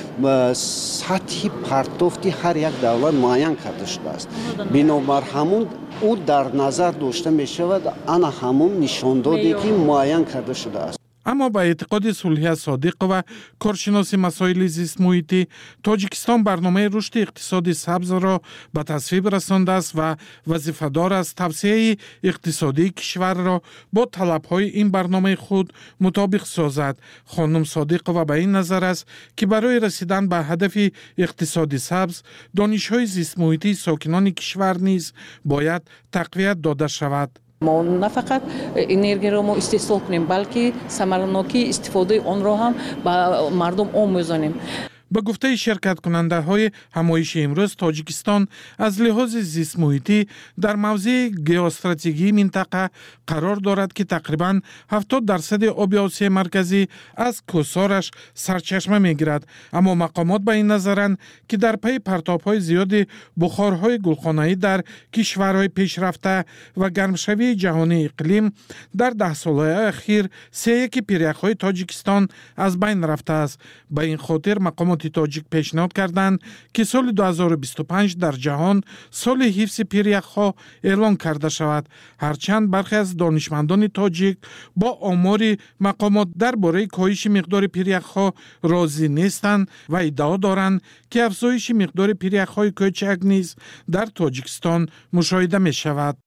سطح پرتافتی هر یک دولت معین کرده شده است. بنابر همون او در نظر داشته می شود، آن همون نشاندادی که معین کرده شده است. اما با اعتقاد صلحی صادق و کارشناس مسائل زیست محیطی، تاجیکستان برنامه رشد اقتصادی سبز را به تصویب رسانده است و وظیفه‌دار است توسعه اقتصادی کشور را با طلب‌های این برنامه خود مطابق سازد. خانم صادق و به این نظر است که برای رسیدن به هدف اقتصادی سبز، دانش‌های زیست محیطی ساکنان کشور نیز باید تقویت داده شود. ما نه فقط انرژی را ما استحصال کنیم، بلکه ثمرناکی استفاده آن را هم به مردم آموزانیم. به گفته شرکت کننده های همایش امروز، تاجیکستان از لحاظ زیست محیطی در موضع گئواستراتژیکی منطقه قرار دارد که تقریباً هفتاد درصد آب آسیای مرکزی از کوسارش سرچشمه میگیرد. اما مقامات به این نظرند که در پی پرتاب‌های زیاد بخارهای گلخانه‌ای در کشورهای پیشرفته و گرمشوی جهانی اقلیم در ده ساله اخیر سه یک پیرک‌های تاجیکستان از بین رفته است. به این خاطر مقامات تاجیک پیشنهاد کردند که سال دو هزار و بیست و پنج در جهان سال حفظ پیریک‌ها اعلان کرده شود. هرچند برخی از دانشمندان تاجیک با آمار مقامات درباره کاهش مقدار پیریک‌ها راضی نیستند و ادعا دارند که افزایش مقدار پیریک‌های کوچک نیز در تاجیکستان مشاهده می شود.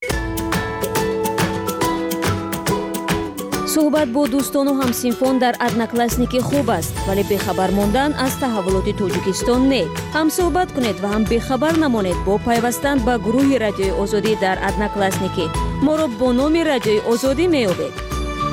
صحبت با دوستان و همسینفان در ادناکلاسنیکی خوب است، ولی بخبر ماندن از تحولات تاجیکستان نه. هم صحبت کنید و هم بخبر نمانید با پیوستن به گروه رادیوی آزادی در ادناکلاسنیکی. ما را با نام رادیوی آزادی میابید.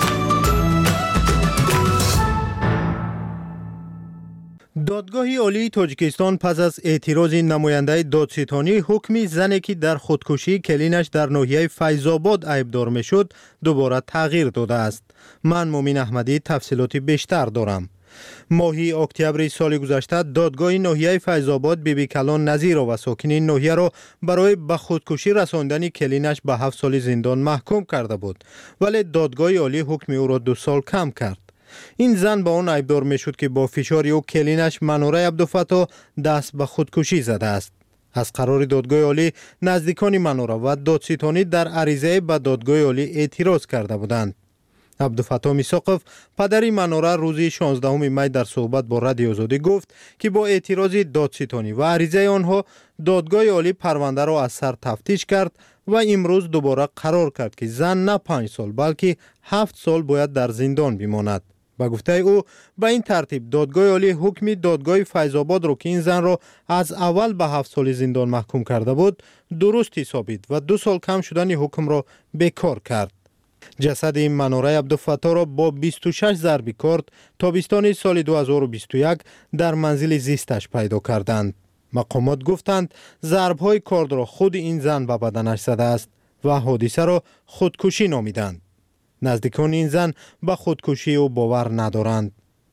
دادگاه عالی تاجیکستان پس از اعتراض نماینده دادستانی حکم زنی که در خودکشی کلینش در ناحیه فیض‌آباد عیبدار میشد دوباره تغییر داده است. من مومن احمدی تفصیلات بیشتر دارم. ماهی اکتبر سال گذشته دادگاه ناحیه فیض‌آباد بیبی کلان نظیرا و ساکنین ناحیه را برای به خودکشی رساندن کلینش به هفت سال زندان محکوم کرده بود، ولی دادگاه عالی حکم او را دو سال کم کرد. این زن با آن عیبدار می شد که با فشار او کلینش منوره عبدالفتاح دست به خودکشی زده است. از قرار دادگاه عالی نزدیکان منوره و دادستانی در عریضه به دادگاه عالی اعتراض کرده بودند. عبدالفتاح میساقوف پدری منوره روز شانزدهم می در صحبت با رادیو آزادی گفت که با اعتراض دادستانی و عریضه آنها دادگاه عالی پرونده را از سر تفتیش کرد و امروز دوباره قرار کرد که زن نه پنج سال بلکه هفت سال باید در زندان بماند. با گفته او به این ترتیب دادگاه عالی حکم دادگاه فیض‌آباد را که این زن را از اول به هفت سال زندان محکوم کرده بود درست حسابید و دو سال کم شدن حکم را بیکار کرد. جسد این منوره عبدالفتاح را با بیست و شش ضرب کارد تابستان سال دو هزار و بیست و یک در منزل زیستش پیدا کردند. مقامات گفتند ضرب‌های کارد را خود این زن به بدنش زده است و حادثه را خودکشی نامیدند. نزدیکان این زن به خودکشی او باور ندارند.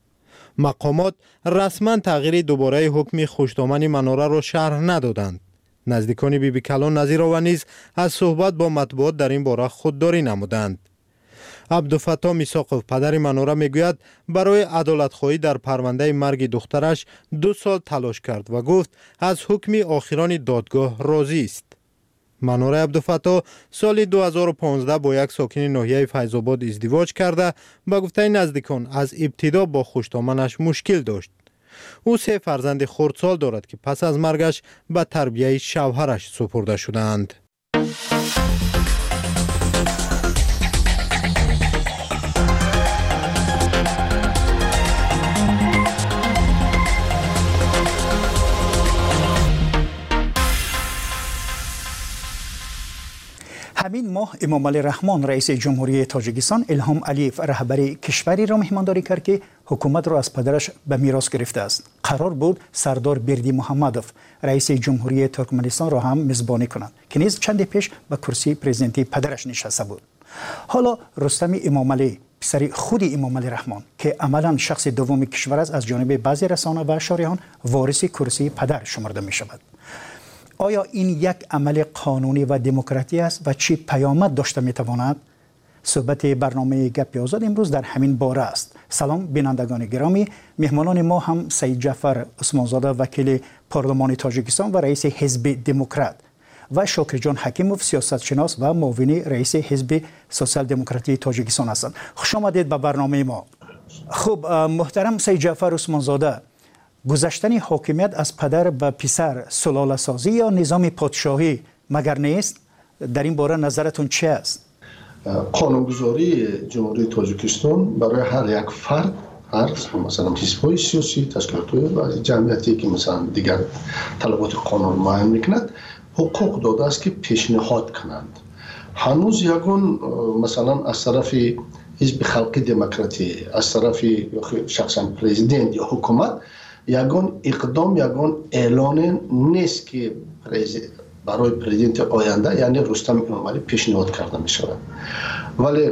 مقامات رسما تغییر دوباره حکم خوشدامن منوره را شرح ندادند. نزدیکان بیبی کلان نظیرا و نیز از صحبت با مطبوعات در این باره خودداری نمودند. عبدالفتاح میساقوف پدر منوره میگوید برای عدالتخواهی در پرونده مرگ دخترش دو سال تلاش کرد و گفت از حکم آخران دادگاه راضی است. منوره عبدالفتاح سال دو هزار و پانزده با یک ساکن ناحیه فیض‌آباد ازدواج کرده به گفته نزدیکان از ابتدا با خوشدامنش مشکل داشت. او سه فرزند خردسال دارد که پس از مرگش به تربیت شوهرش سپرده شدند. همین ماه امامعلی رحمان رئیس جمهوری تاجیکستان الهام علیف رهبری کشوری را مهمانداری کرد که حکومت را از پدرش به میراث گرفته است. قرار بود سردار بردی محمدوف رئیس جمهوری ترکمنستان را هم میزبانی کنند که نیز چند پیش به کرسی پرزیدنتی پدرش نشسته بود. حالا رستم امامعلی پسر خود امامعلی رحمان که عملا شخص دوم کشور است از جانب بعضی رسانه و شارحان وارث کرسی پدر شمرده می شود. آیا این یک عمل قانونی و دموکراتی است و چه پیامد داشته می تواند؟ صحبت برنامه گپ آزاد امروز در همین باره است. سلام بینندگان گرامی، مهمانان ما هم سید جعفر عثمانزاده وکیل پارلمان تاجیکستان و رئیس حزب دموکرات و شاکر جان حکیموف سیاستشناس و معاون رئیس حزب سوسیال دموکراتی تاجیکستان هستند. خوش آمدید به برنامه ما. خب محترم سید جعفر عثمانزاده، گذشتن حاکمیت از پدر به پسر سلاله سازی یا نظام پادشاهی مگر نیست؟ در این باره نظرتون چه است؟ قانونگذاری جمهوری تاجیکستان برای هر یک فرد، هر مثلا حزب‌های سیاسی، تشکیلات‌های و جمعیتی که مثلا دیگر طلبات قانون معین میکند حقوق داده است که پیشنهاد کنند. هنوز یگان مثلا از طرف حزب خلقی دموکراتی، از طرف شخصا پرزیدنت یا حکومت یگان اقدام، یگان اعلان نیست که برای پرزیدنت آینده یعنی رستم امامعلی پیشنهاد کرده می شود. ولی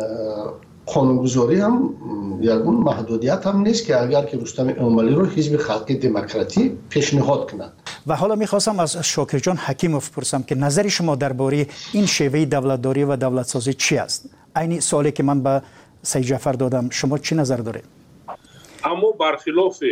قانونگذاری هم یگان محدودیت هم نیست که اگر که رستم امامعلی رو حزب خلقی دموکراتی پیشنهاد کند. و حالا میخواستم از شاکر جان حکیموف پرسم که نظر شما درباره این شیوه دولتداری و دولتسازی چی است؟ عین سوالی که من به سید جعفر دادم، شما چی نظر دارید؟ اما برخلاف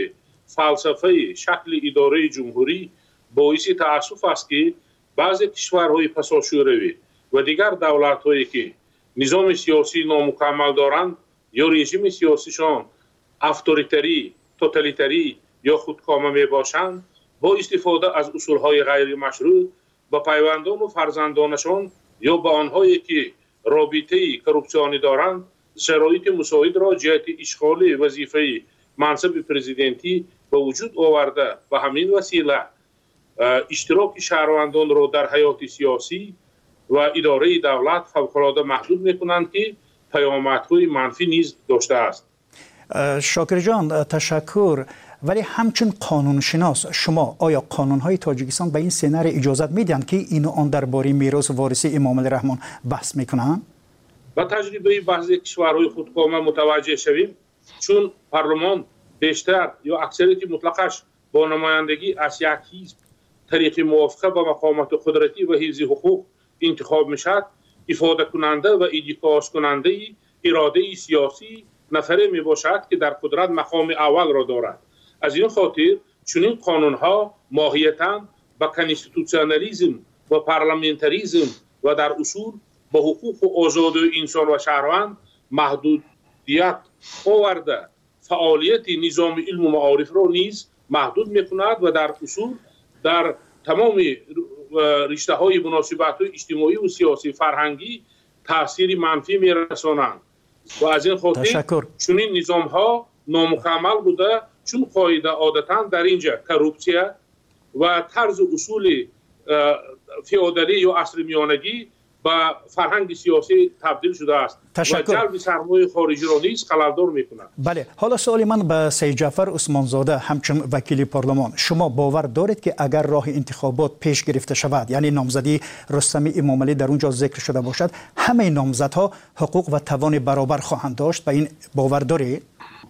فلسفه شکل اداره جمهوری باعث تأسف است که بعضی کشورهای پساشوروی و دیگر دولت‌هایی که نظام سیاسی نامکمل دارند یا رژیم سیاسیشان اتوریتری، توتالیتری یا خودکامه می باشند، با استفاده از اصولهای غیر مشروع به پیوندان و فرزندانشان یا به آنهایی که رابطه کروپسیونی دارند شرایط مساعد را جهت اشغال وظیفه منصب پرزیدنتی به وجود آورده و همین وسیله اشتراک شهروندان را در حیات سیاسی و اداره دولت فوق‌العاده محدود می‌کنند که پیامدهای منفی نیز داشته است. شاکر جان تشکر. ولی همچون قانونشناس شما آیا قانون‌های تاجیکستان به این سناریو اجازه میدن که اینو آن درباره میراث وارثی امامعلی رحمان بحث میکنن؟ با تجربه بعضی کشورهای خودکامه متوجه شویم، چون پارلمان بیشتر یا اکثریت مطلقش با نمایندگی از یک حزب طریق موافقه با مقامات قدرتی و حفظ حقوق انتخاب میشد، افاده کننده و انعکاس کننده اراده سیاسی نفره می باشد که در قدرت مقام اول را دارد. از این خاطر چنین قانون‌ها ماهیتاً با کانستیتوسیونالیسم و پارلمانتاریسم و در اصول با حقوق و آزادی انسان و شهروند محدودیت آورده فعالیت نظام علم و معارف را نیز محدود می‌کند و در اصول در تمام رشته‌های مناسبت‌های اجتماعی و سیاسی فرهنگی تأثیر منفی می‌رسانند و از این خاطر چنین نظام‌ها نامکمل بوده، چون قاعده عادتاً در اینجا کروپسیا و طرز اصول فئودالی یا عصر میانگی با فرهنگ سیاسی تبدیل شده است تشکر. و جلب سرمایه خارجی را نیز خلل‌دار می‌کند. بله، حالا سوالی من به سید جعفر عثمانزاده همچون وکیل پارلمان، شما باور دارید که اگر راه انتخابات پیش گرفته شود، یعنی نامزدی رستم امامعلی در اونجا ذکر شده باشد، همه نامزدها حقوق و توان برابر خواهند داشت؟ به این باور دارید؟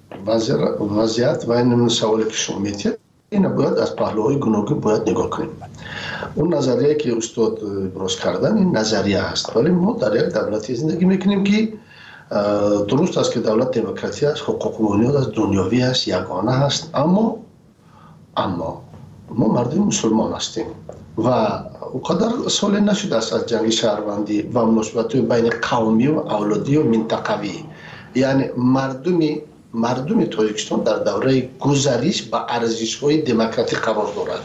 وضعیت و این سوالی که شما می‌پرسید این باید از پهلوهای گوناگون باید نگاه کنیم. اون نظریه که استاد ابراز کردن این نظریه است، ولی ما در یک دولتی زندگی میکنیم که درست است که دولت دموکراتی است، حقوق و بنیاد از دنیوی است، یگانه است، اما اما ما مردم مسلمان هستیم و اونقدر سال نشده است از جنگ شهروندی و مناسبت بین قومی و اولادی و منطقوی، یعنی مردمی مردم تاجیکستان در دوره گذریش با ارزش‌های دموکراتیک قرار دارد.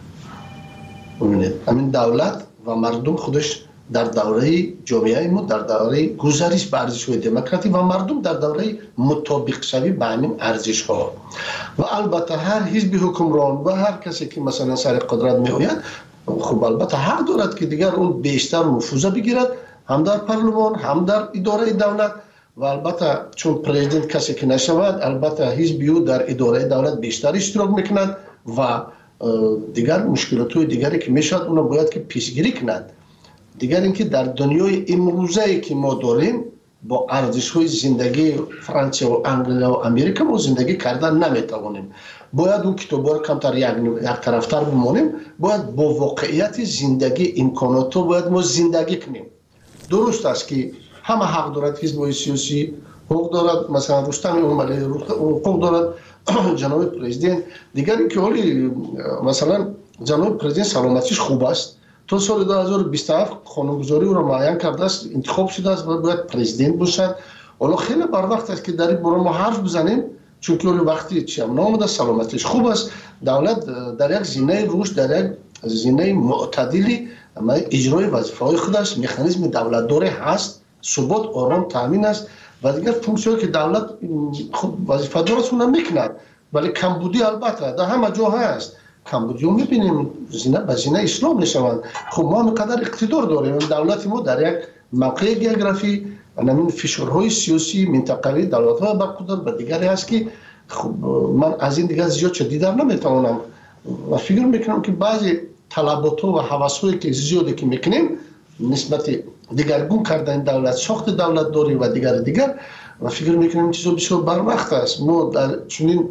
ببینید همین دولت و مردم خودش در دوره جامعه ما در دوره گذریش با ارزش‌های دموکراتیک و مردم در دوره مطابق شوی با همین ارزش‌ها و البته هر حزب حکمران و هر کسی که مثلا سر قدرت می‌آید خب البته حق دارد که دیگر اون بیشتر نفوذ بگیرد هم در پارلمان هم در اداره دولت و البته چون پرزیدنت کسی که نشود البته حزب او در اداره دولت بیشتر اشتراک میکند و دیگر مشکلات های دیگری که میشد اونو باید که پیشگیری کند. دیگر اینکه در دنیای امروزه که ما داریم با ارزش های زندگی فرانسه و انگلیا و امریکا ما زندگی کردن نمیتوانیم. باید اون کتابا رو کمتر یک یک طرفتر بمونیم. باید با واقعیت زندگی امکانات رو باید ما زندگی کنیم. درست است که همه حق دارد حزب سیاسی حق دارد، مثلا رستم امالی حق دارد جناب پرزیدنت. دیگر اینکه ولی مثلا جناب پرزیدنت سلامتیش خوب است، تا سال دو هزار و بیست و هفت قانونگذاری او را معین کرده است، انتخاب شده است و باید پرزیدنت باشد. حالا خیلی بر وقت است که در این باره ما حرف بزنیم، چون که وقتی چیم نامده سلامتیش خوب است. دولت در یک زینه رشد، در یک زینه معتدلی اجرای وظیفه های خود است. مکانیزم دولت داره هست، ثبات آرام تامین است و دیگر فونکسیون که دولت خود وظیفه داره اون میکند. ولی کمبودی البته در همه جا هست. کمبودی رو میبینیم زینه به زینه اسلام نشوند. خب ما اینقدر اقتدار داریم، دولت ما در یک موقع گیوگرافی و همین فشارهای سیاسی منطقوی دولت‌های برخوردار و دیگری هست که خب من از این دیگه زیاد چه دیدن نمیتوانم و فکر میکنم که بعضی طلبات و هوس‌هایی که زیادی که میکنیم نسبت دیگرگون کردن دولت، ساخت دولت داری و دیگر دیگر و فکر میکنم چیزا بسیار بر وقت است. ما در چنین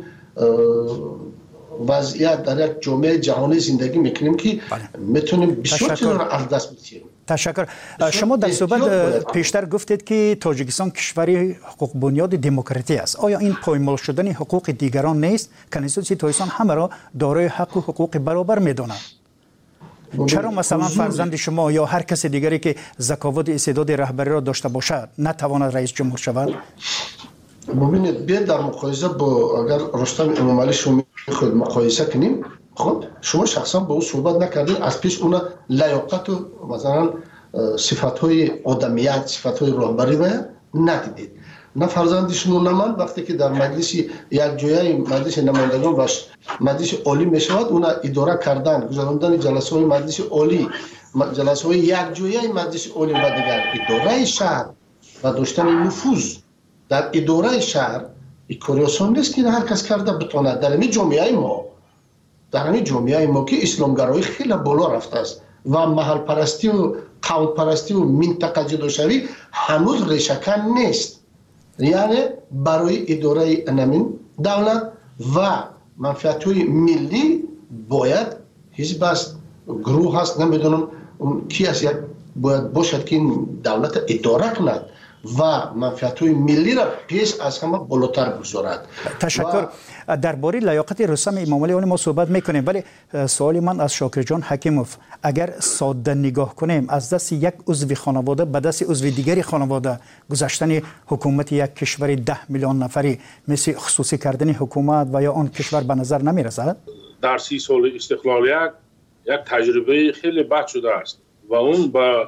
وضعیت در یک جامعه جهانی زندگی میکنیم که میتونیم بسیار چیزا را از دست بدیم. تشکر. شما در صحبت پیشتر گفتید که تاجیکستان کشوری حقوق بنیاد دموکراتی است. آیا این پایمال شدن حقوق دیگران نیست؟ کنستیتوسی تاجیکستان همه را دارای حق و حقوق برابر میداند. چرا مثلا فرزند شما یا هر کس دیگری که ذکاوت استعداد رهبری را داشته باشد نتواند رئیس جمهور شود؟ ببینید بیا در مقایسه با اگر رستم امامعلی شما خود مقایسه کنیم، خب شما شخصا با او صحبت نکردید، از پیش اون لیاقت و مثلا صفات‌های آدمیت، صفات‌های رهبری و ندیدید. نه فرزند شما نه من وقتی که در مجلس یک جایه مجلس نمایندگان و مجلس عالی میشود اون اداره کردن گذراندن جلسه های مجلس عالی، جلسه های یک جایه مجلس عالی و دیگر اداره شهر و داشتن نفوذ در اداره شهر این کاری آسان نیست که هر کس کرده بتواند. در این جامعه ما در این جامعه ما که اسلامگرایی خیلی بالا رفته است و محل پرستی و قوم پرستی و منطقه جداشوی هنوز ریشه‌کن نیست. یعنی برای اداره امین دولت و منفعت‌های ملی باید حزب است، گروه هست، نمیدونم کی است، باید باشد که این دولت اداره کند و منفعت‌های ملی را پیش از همه بالاتر بگذارد. تشکر. درباره لیاقت رستم امامعلی ما صحبت میکنیم، ولی سوال من از شاکر جان حکیموف، اگر ساده نگاه کنیم از دست یک عضو خانواده به دست عضو دیگری خانواده گذاشتن حکومت یک کشور ده میلیون نفری مثل خصوصی کردن حکومت و یا آن کشور به نظر نمیرسد؟ در سی سال استقلالیت یک تجربه خیلی بد شده است و اون به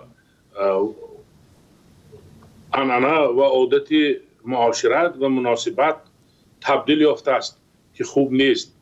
عنعنه و عادت معاشرت و مناسبت تبدیل یافته است که خوب نیست.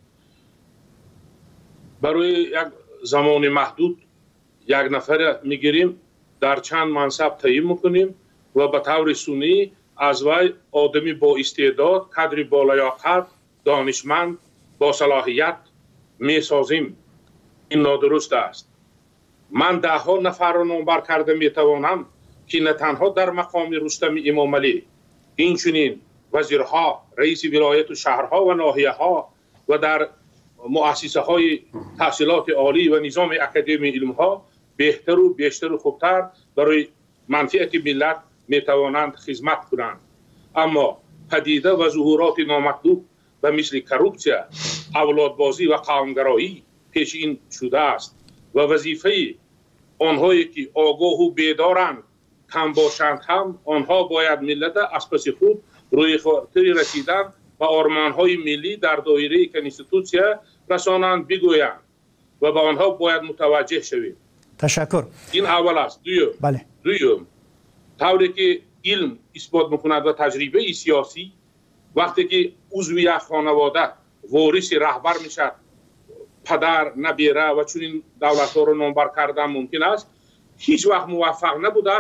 برای یک زمان محدود یک نفر میگیریم، در چند منصب تعیین میکنیم و به طور سنی از وی آدمی با استعداد، قدری با لیاقت، دانشمند، با صلاحیت میسازیم. این نادرست است. من ده ها نفر را نامبر کرده میتوانم که نه تنها در مقام رستم امامعلی، اینچنین وزیرها، رئیس ولایت و شهرها و ناحیه ها و در مؤسسه های تحصیلات عالی و نظام اکادمی علم ها بهتر و بیشتر و خوبتر برای منفعت ملت میتوانند خدمت کنند. اما پدیده و ظهورات نامطلوب و مثل کروپسیا، اولادبازی و قومگرایی پیشین شده است و وظیفه آنهایی که آگاه و بیدارند کم باشند هم آنها باید ملت از پس خود روی خاطر رسیدن و آرمان‌های ملی در دایره کنستیتوسیا رسانند بگویند و به آنها باید متوجه شویم. تشکر. این اول است. دویم بله. دویم طوری که علم اثبات می‌کند و تجربه سیاسی وقتی که عضو یک خانواده وارث رهبر میشد، پدر نبیره و چنین دولت‌ها رو نامبر کردن ممکن است، هیچ وقت موفق نبوده است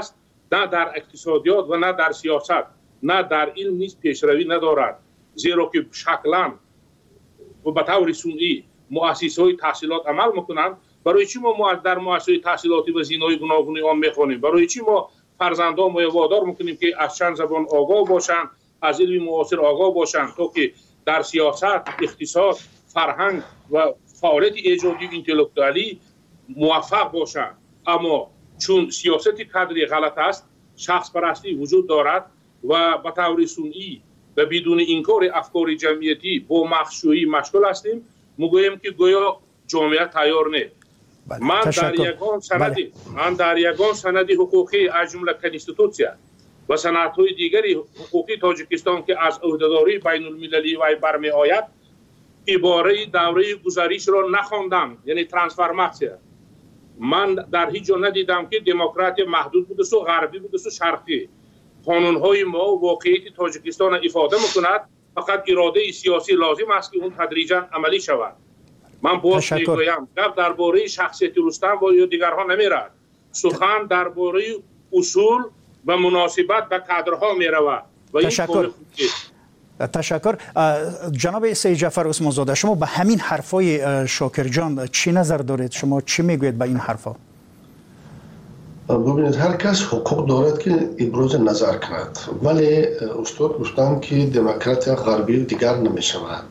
نه در اقتصادیات و نه در سیاست، نه در علم نیز پیشروی ندارد، زیرا که شکلا و به طور صنعی مؤسسه‌های تحصیلات عمل میکنند. برای چی ما در مؤسسه تحصیلاتی و زینای گوناگون آن میخوانیم؟ برای چی ما فرزندان ما وادار میکنیم که از چند زبان آگاه باشند، از علم معاصر آگاه باشند تا که در سیاست، اقتصاد، فرهنگ و فعالیت ایجادی انتلکتوالی موفق باشند؟ اما چون سیاست کادری غلط است، شخص پرستی وجود دارد و به طور صنعی و بدون انکار افکار جمعیتی با مخشویی مشغول هستیم، میگوییم که گویا جامعه تیار نه. بله. من در یگان سند بله. من در یگان سند حقوقی از جمله کنستیتوسیا و سندهای دیگری حقوقی تاجیکستان که از عهدهداری بین المللی و برمی آید، عباره دوره گذشته را نخواندم، یعنی ترانسفورماسیا. من در هیچ جا ندیدم که دموکراسی محدود بوده سو غربی بوده سو شرقی. قانون‌های ما واقعیت تاجیکستان ifade می‌کند، فقط اراده سیاسی لازم است که اون تدریجاً عملی شود. من باز میگویم گپ درباره شخصیت رستم و یا دیگرها نمیرد، سخن درباره اصول و مناسبت به کادرها میرود و این تشکر. تشکر. جناب سید جعفر عثمان زاده، شما به همین حرفای شاکر جان چی نظر دارید؟ شما چی میگوید به این حرفا؟ ببینید، هر کس حقوق دارد که ابراز نظر کند، ولی استاد گفتن که دموکرات غربی دیگر نمیشود.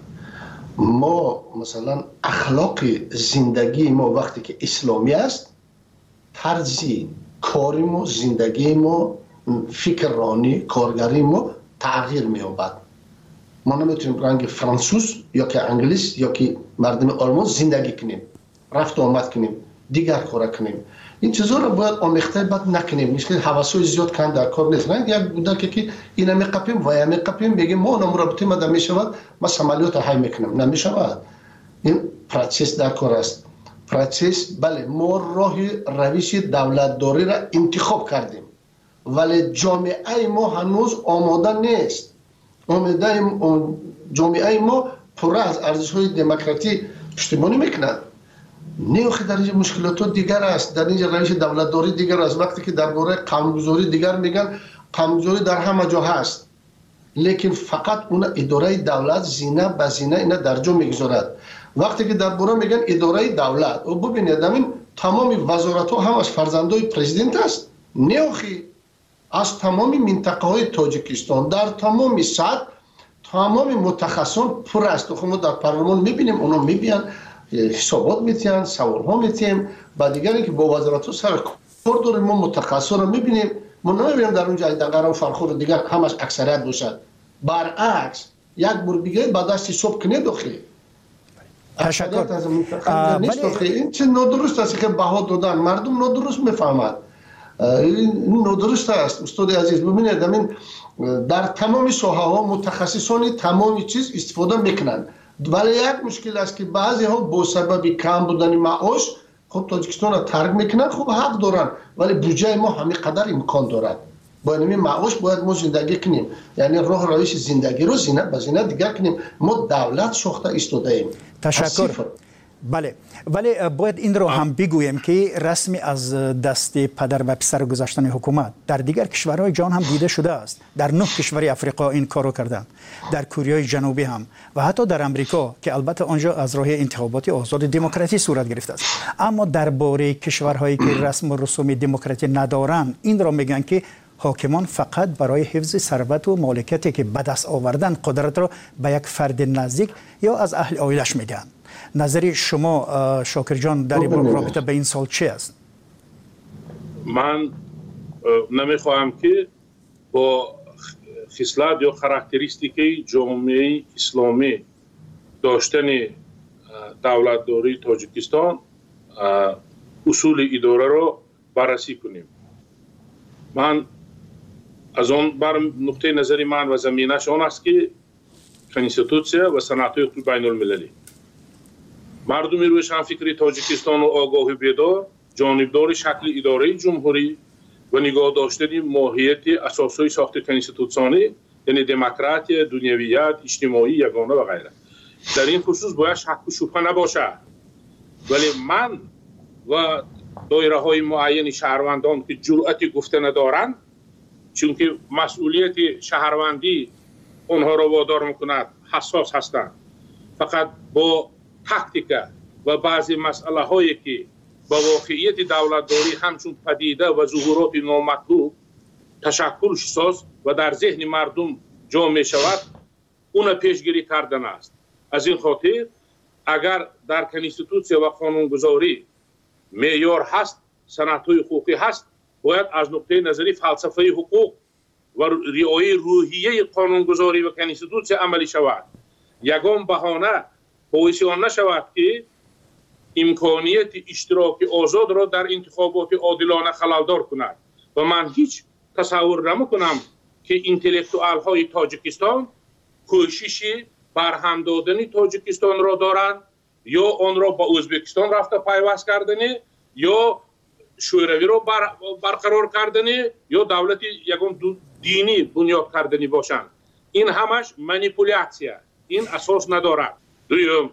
ما مثلا اخلاق زندگی ما وقتی که اسلامی است، طرزی کاری ما، زندگی ما، فکرانی کارگری ما تغییر می‌یابد. ما نمیتونیم رنگ فرانسوس یا که انگلیس یا که مردم آلمان زندگی کنیم، رفت و آمد کنیم، دیگر کار کنیم. این چیزا رو باید آمیخته بد نکنیم. مثل حواسای زیاد کن در کار نیست. نه یک بوده که که اینا میقپیم و یا میقپیم بگیم ما نمرابطه ما در میشود، ما سمالیات های میکنم. نمیشود. این پروسس در کار است. پروسس بله، ما راه روش دولت داری را انتخاب کردیم، ولی جامعه ما هنوز آماده نیست. آماده جامعه ما پر از ارزش های دموکراتی پشتیبانی میکند. نیوخی در اینجا مشکلات دیگر است، در اینجا روش دولتداری دیگر است. وقتی که درباره قانونگذاری دیگر میگن، قانونگذاری در همه جا هست، لیکن فقط اون اداره دولت زینه به زینه اینا در جا میگذارد. وقتی که درباره میگن اداره دولت، و ببینید همین تمام وزارت ها هم از فرزندای پرزیدنت است. نیوخی از تمام منطقه های تاجیکستان در تمام سطح تمام متخصصان پر است. خب ما در پارلمان میبینیم، اونا میبینن حسابات میتین، سوال ها میتیم، بعد دیگری که با وزارت ها سر کار داریم، ما متخصص رو میبینیم. ما نمیبینیم در اونجا دقیقا فرخور دیگر همش اکثریت باشد. برعکس یک بار دیگه بعد دستی صبح کنه داخلی تشکر. این چه نادرست است که بها دادن، مردم نادرست میفهمد. این نادرست است. استاد عزیز ببینید، همین در تمام ساحه ها متخصصان تمام چیز استفاده میکنند، ولی یک مشکل است که بعضی ها با سبب کم بودن معاش خب تاجیکستان را ترک میکنن. خب حق دارن، ولی بودجه ما همین قدر امکان دارد. با این معاش باید ما زندگی کنیم، یعنی راه روش زندگی رو زینه به زینه دیگر کنیم. ما دولت ساخته ایستاده ایم. تشکر. بله، ولی باید این رو هم بگویم که رسمی از دست پدر و پسر گذاشتن حکومت در دیگر کشورهای جهان هم دیده شده است. در نه کشور افریقا این کارو کردن، در کره جنوبی هم و حتی در امریکا که البته آنجا از راه انتخابات آزاد دموکراسی صورت گرفته است. اما درباره کشورهایی که رسم و رسوم دموکراسی ندارند، این را میگن که حاکمان فقط برای حفظ ثروت و مالکیتی که به دست آوردن قدرت را به یک فرد نزدیک یا از اهل عائلش میدن. نظری شما شاکر جان در رابطه به این سال چی است؟ من نمیخواهم که با خصلت یا خاراکتریستیکی جامعه اسلامی داشتن دولتداری تاجیکستان اصول اداره را بررسی کنیم. من از آن بر نقطه نظری من و زمینش آن است که کنستیتوسیا و سنت‌های بین المللی مردمی روشنفکری تاجیکستان و آگاه بیدار جانبدار شکل اداره جمهوری و نگاه داشتن ماهیت اساسی ساخت کنستیتوسیونی، یعنی دموکراسی، دنیویت، اجتماعی، یگانه و غیره. در این خصوص باید شک و شبهه نباشد. ولی من و دایره های معین شهروندان که جرأت گفته ندارند چون که مسئولیت شهروندی اونها را وادار میکند حساس هستند. فقط با تاکتیکا و بعضی مسئله هایی که با واقعیت دولتداری همچون پدیده و ظهورات نامطلوب تشکل ساز و در ذهن مردم جا می شود، اون پیشگیری کردن است. از این خاطر اگر در کنستیتوسیا و قانونگذاری معیار هست، سنت‌های حقوقی هست، باید از نقطه نظری فلسفه حقوق و رعایت روحیه قانونگذاری و کنستیتوسیا عملی شود. یگان بهانه باعث آن نشود که امکانیت اشتراک آزاد را در انتخابات عادلانه خللدار کند. و من هیچ تصور نمیکنم که انتلکتوال های تاجیکستان کوشش برهم دادن تاجیکستان را دارند یا آن را با ازبکستان رفته پیوست کردنی یا شوروی را بر برقرار کردنی یا دولت یگان دینی بنیاد کردنی باشند. این همش مانیپولیاسیا، این اساس ندارد. دویم،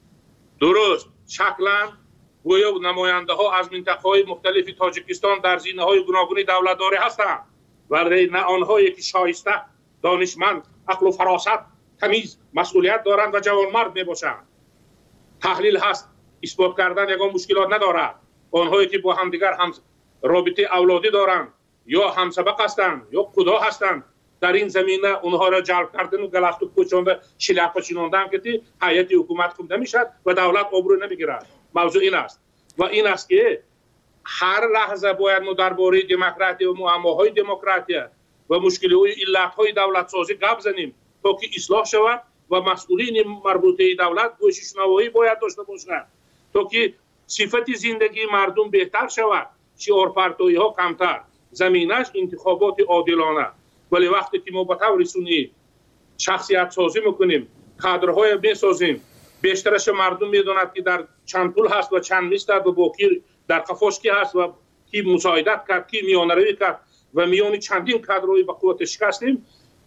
درست شکلا گویا نماینده ها از منطقه های مختلف تاجیکستان در زینه های گوناگون دولتداری هستند، ولی نه آنهایی که شایسته، دانشمند، عقل و فراست، تمیز، مسئولیت دارند و جوانمرد می باشند. تحلیل هست، اثبات کردن یگان مشکلات ندارد. آنهایی که با همدیگر هم رابطه اولادی دارند یا همسبق هستند یا خدا هستند، در این زمینه اونها را جلب کردن و گلخت و کوچانده شلپ شیناندن که هیئت حکومت خوب نمیشد و دولت آبرو نمیگیرد. موضوع این است و این است که هر لحظه باید ما درباره دموکراسی و معماهای دموکراسی و مشکلات علت‌های دولت سازی گپ زنیم تا که اصلاح شود و مسئولین مربوطه دولت گوش شنوایی باید داشته باشند تا که صفت زندگی مردم بهتر شود، شعارپرتویی ها کمتر، زمینش انتخابات عادلانه. ولی وقتی که ما با طور سنی شخصیت سازی میکنیم، کادرهای میسازیم، بیشترش مردم میدوند که در چند پول هست و چند نیست و با کی در قفاش کی هست و کی مساعدت کرد، کی میانروی کرد و میانی چندین کادرهای به قوت شکستیم،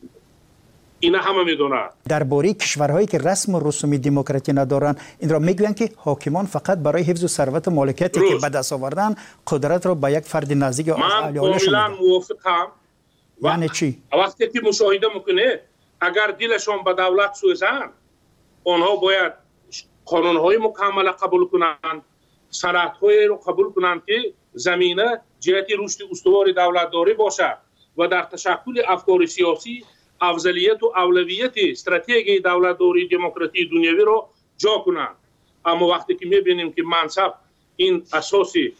اینا همه میدونند. درباره کشورهایی که رسم و رسوم دموکراسی ندارند، این را میگویند که حاکمان فقط برای حفظ ثروت و مالکیتی که به دست آوردن قدرت را به یک فرد نزدیک از اهل عائله‌شون من کاملا موافقم. یعنی چی؟ وقتی که مشاهده میکنه اگر دلشون به دولت سوزن، آنها باید قانونهای مکمل قبول کنند، سرعتهای رو قبول کنند که زمینه جهت رشد استوار دولتداری باشد و در تشکل افکار سیاسی افضلیت و اولویت استراتژی دولتداری دموکراسی دنیوی رو جا کنند. اما وقتی که میبینیم که منصب این اساسی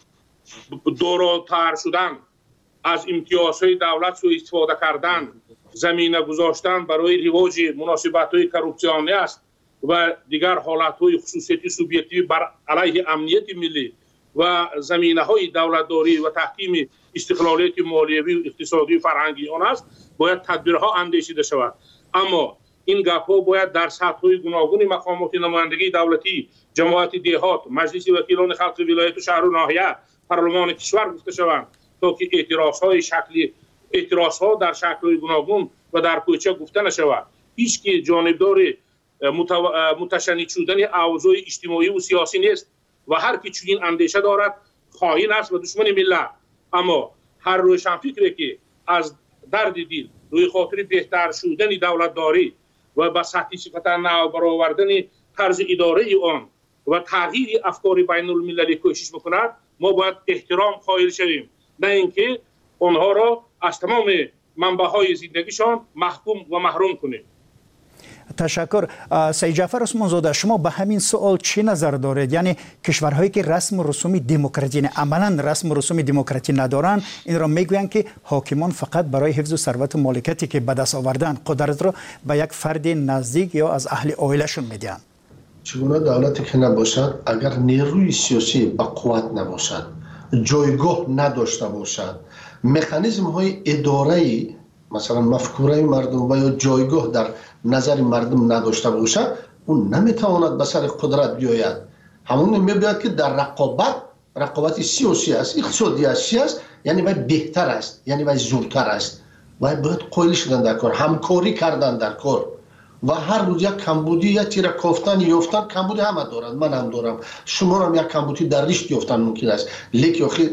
دوراتر شدن، از امتیازهای دولت سوء استفاده کردن، زمینه گذاشتن برای رواج مناسبت‌های کروپسیونی است و دیگر حالت‌های خصوصیتی سوبیکتیو بر علیه امنیت ملی و زمینه‌های دولتداری و تحکیم استقلالیت مالیوی و اقتصادی و فرهنگی آن است، باید تدبیرها اندیشیده شود. اما این گپ‌ها باید در سطح‌های گوناگون مقامات نمایندگی دولتی، جماعت دهات، مجلس وکیلان خلق ولایت و شهر و ناحیه، پارلمان کشور گفته شوند تا که اعتراض‌های شکلی اعتراض‌ها در شکل‌های گوناگون و در کوچه گفته نشود. هیچ کی جانبدار متشنج شدن اوضاع اجتماعی و سیاسی نیست و هر کی چنین اندیشه دارد خائن است و دشمن ملت. اما هر روشنفکری که از درد دل روی خاطر بهتر شدن دولتداری و به سطح صفت نو برآوردن طرز اداره آن و تغییر افکار بین المللی کوشش میکند، ما باید احترام قائل شویم، نه اینکه آنها را از تمام منبع‌های زندگیشان محکوم و محروم کنیم. تشکر. سید جعفر عثمان زاده، شما به همین سوال چی نظر دارید؟ یعنی کشورهایی که رسم و رسوم دموکراسی عملا رسم و رسوم دموکراسی ندارند، این را میگویند که حاکمان فقط برای حفظ ثروت و مالکیتی که به دست آوردن قدرت را به یک فرد نزدیک یا از اهل عائله‌شون میدن. چگونه دولتی که نباشد، اگر نیروی سیاسی با قوت نباشد، جایگاه نداشته باشد، مکانیزم های اداره‌ای مثلا مفکوره مردم و یا جایگاه در نظر مردم نداشته باشد، اون نمیتواند به سر قدرت بیاید. همون میباید که در رقابت رقابت سیاسی است، اقتصادی است، یعنی باید بهتر است، یعنی باید زورتر است، باید باید قائل شدن در کار، همکاری کردن در کار و هر روز یک کمبودی یا تیره کافتن یافتن، کمبودی همه دارند، من هم دارم، شما هم یک کمبودی در رشد یافتن ممکن است، لیک آخر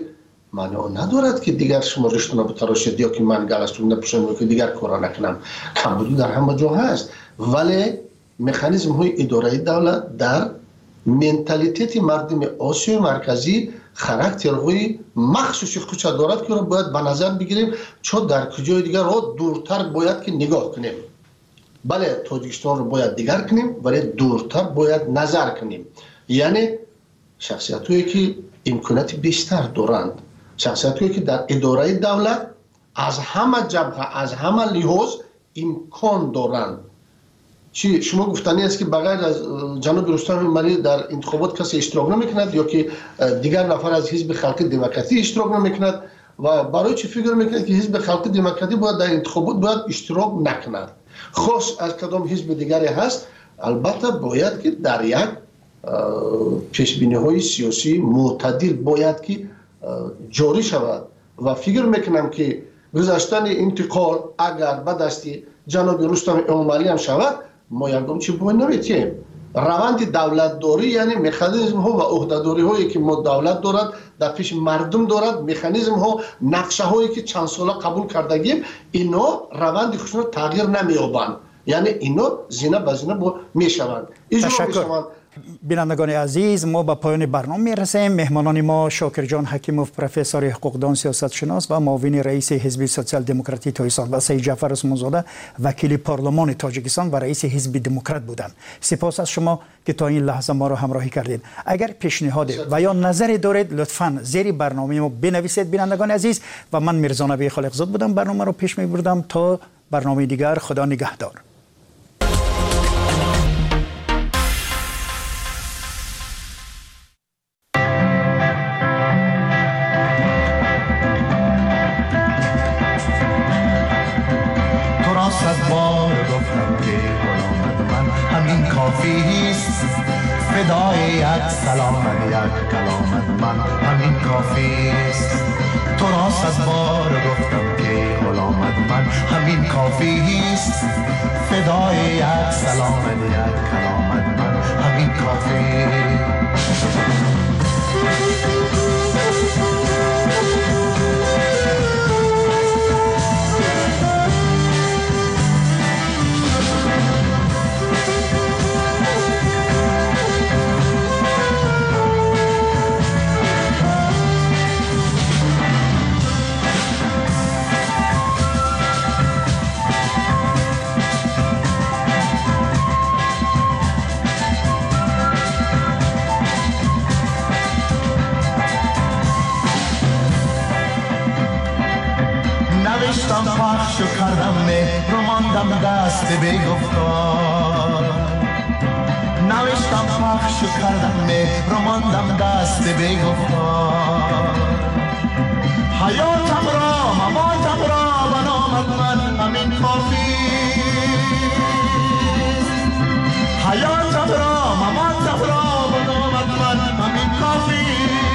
معنی ندارد که دیگر شما رشتون بتراشید یا که من گلستون نپوشم یا که دیگر کارا نکنم. کمبودی در همه جا هست، ولی مکانیزم های اداره دولت در منتالیتیت مردم آسیای مرکزی خاراکترهای مخصوصی خودش دارد که باید به نظر بگیریم، چون در کجای دیگر رو دورتر باید که نگاه کنیم. بله تاجیکستان رو باید دیگر کنیم، ولی دورتر باید نظر کنیم. یعنی شخصیت هایی که امکانات بیشتر دارند، شخصیت هایی که در اداره دولت از همه جبهه از همه لحاظ امکان دارند. چی شما گفتنی است که بغیر از جناب رستم مری در انتخابات کسی اشتراک نمیکند یا که دیگر نفر از حزب خلق دموکراتی اشتراک نمیکند و برای چی فکر میکند که حزب خلق دموکراتی باید در انتخابات باید اشتراک نکند؟ خاص از کدام حزب دیگری هست، البته باید که در یک پیشبینی های سیاسی معتدل باید که جاری شود و فکر میکنم که گذاشتن انتقال اگر به دستی جناب رستم امامی هم شود ما یکم چی باید نمیتیم. روند دولت داری یعنی مکانیزم ها و عهدهداری هایی که ما دولت دارد در پیش مردم دارد، مکانیزم ها نقشه هایی که چند ساله قبول کردگیم اینا روند خودشون تغییر نمییابند، یعنی اینا زینه به زینه میشوند. تشکر. بینندگان عزیز، ما به پایان برنامه میرسیم. مهمانان ما شاکر جان حکیموف پروفسور حقوقدان سیاست شناس و معاون رئیس حزب سوسیال دموکراتی تایسال و سید جعفر عثمانزاده وکیل پارلمان تاجیکستان و رئیس حزب دموکرات بودند. سپاس از شما که تا این لحظه ما را همراهی کردید. اگر پیشنهاد و یا نظری دارید لطفاً زیر برنامه ما بنویسید بینندگان عزیز. و من میرزا نبی خالقزاد بودم، برنامه رو پیش میبردم. تا برنامه دیگر، خدا نگهدار. فدای یک سلام یک کلامت من همین کافی است. تو را صد بار گفتم که غلامت من همین کافی است. فدای یک سلام یک کلامت من همین کافی. نوشتم پخش و کردم مهر و ماندم دست بگفتار. نوشتم پخش و کردم مهر و ماندم دست بگفتار. حیاتم را مماتم را بنامت من همین کافی. حیاتم را مماتم را بنامت من همین کافی.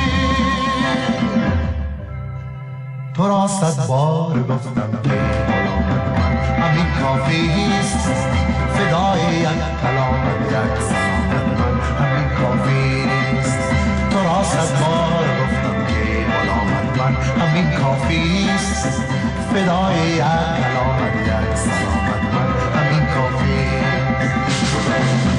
تو را صد بار گفتم که غلامت من همین کافی است. فدای یک کلامت یک سلامت من همین کافی است. تو را صد بار گفتم که غلامت من همین کافی است. فدای یک کلامت یک سلامت من همین کافی است.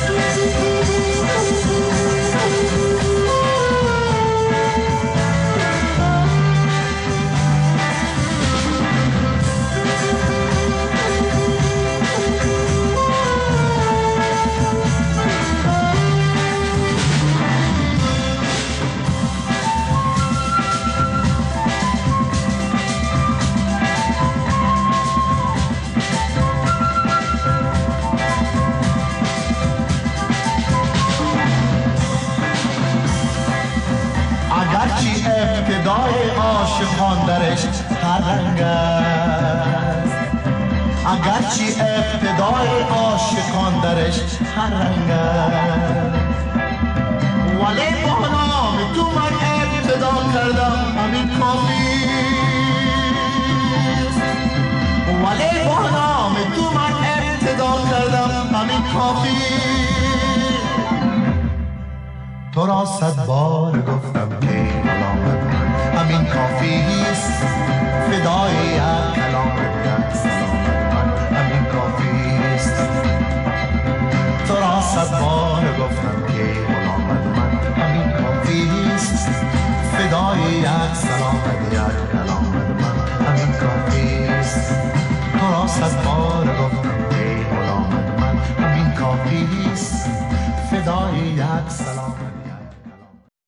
اگرچه ابتدای عاشقان درش هر رنگ است. اگرچه ابتدای عاشقان درش هر رنگ است. ولی با نام تو من ابتدا کردم همین کافی است. ولی با نام تو من ابتدا کردم همین کافی. تو را صد بار گفتم که غلامت من همین کافی است فدای یک کلام یک سلام من همین کافی است تو را صد بار گفتم که غلامت من همین کافی است فدای یک سلام یک کلام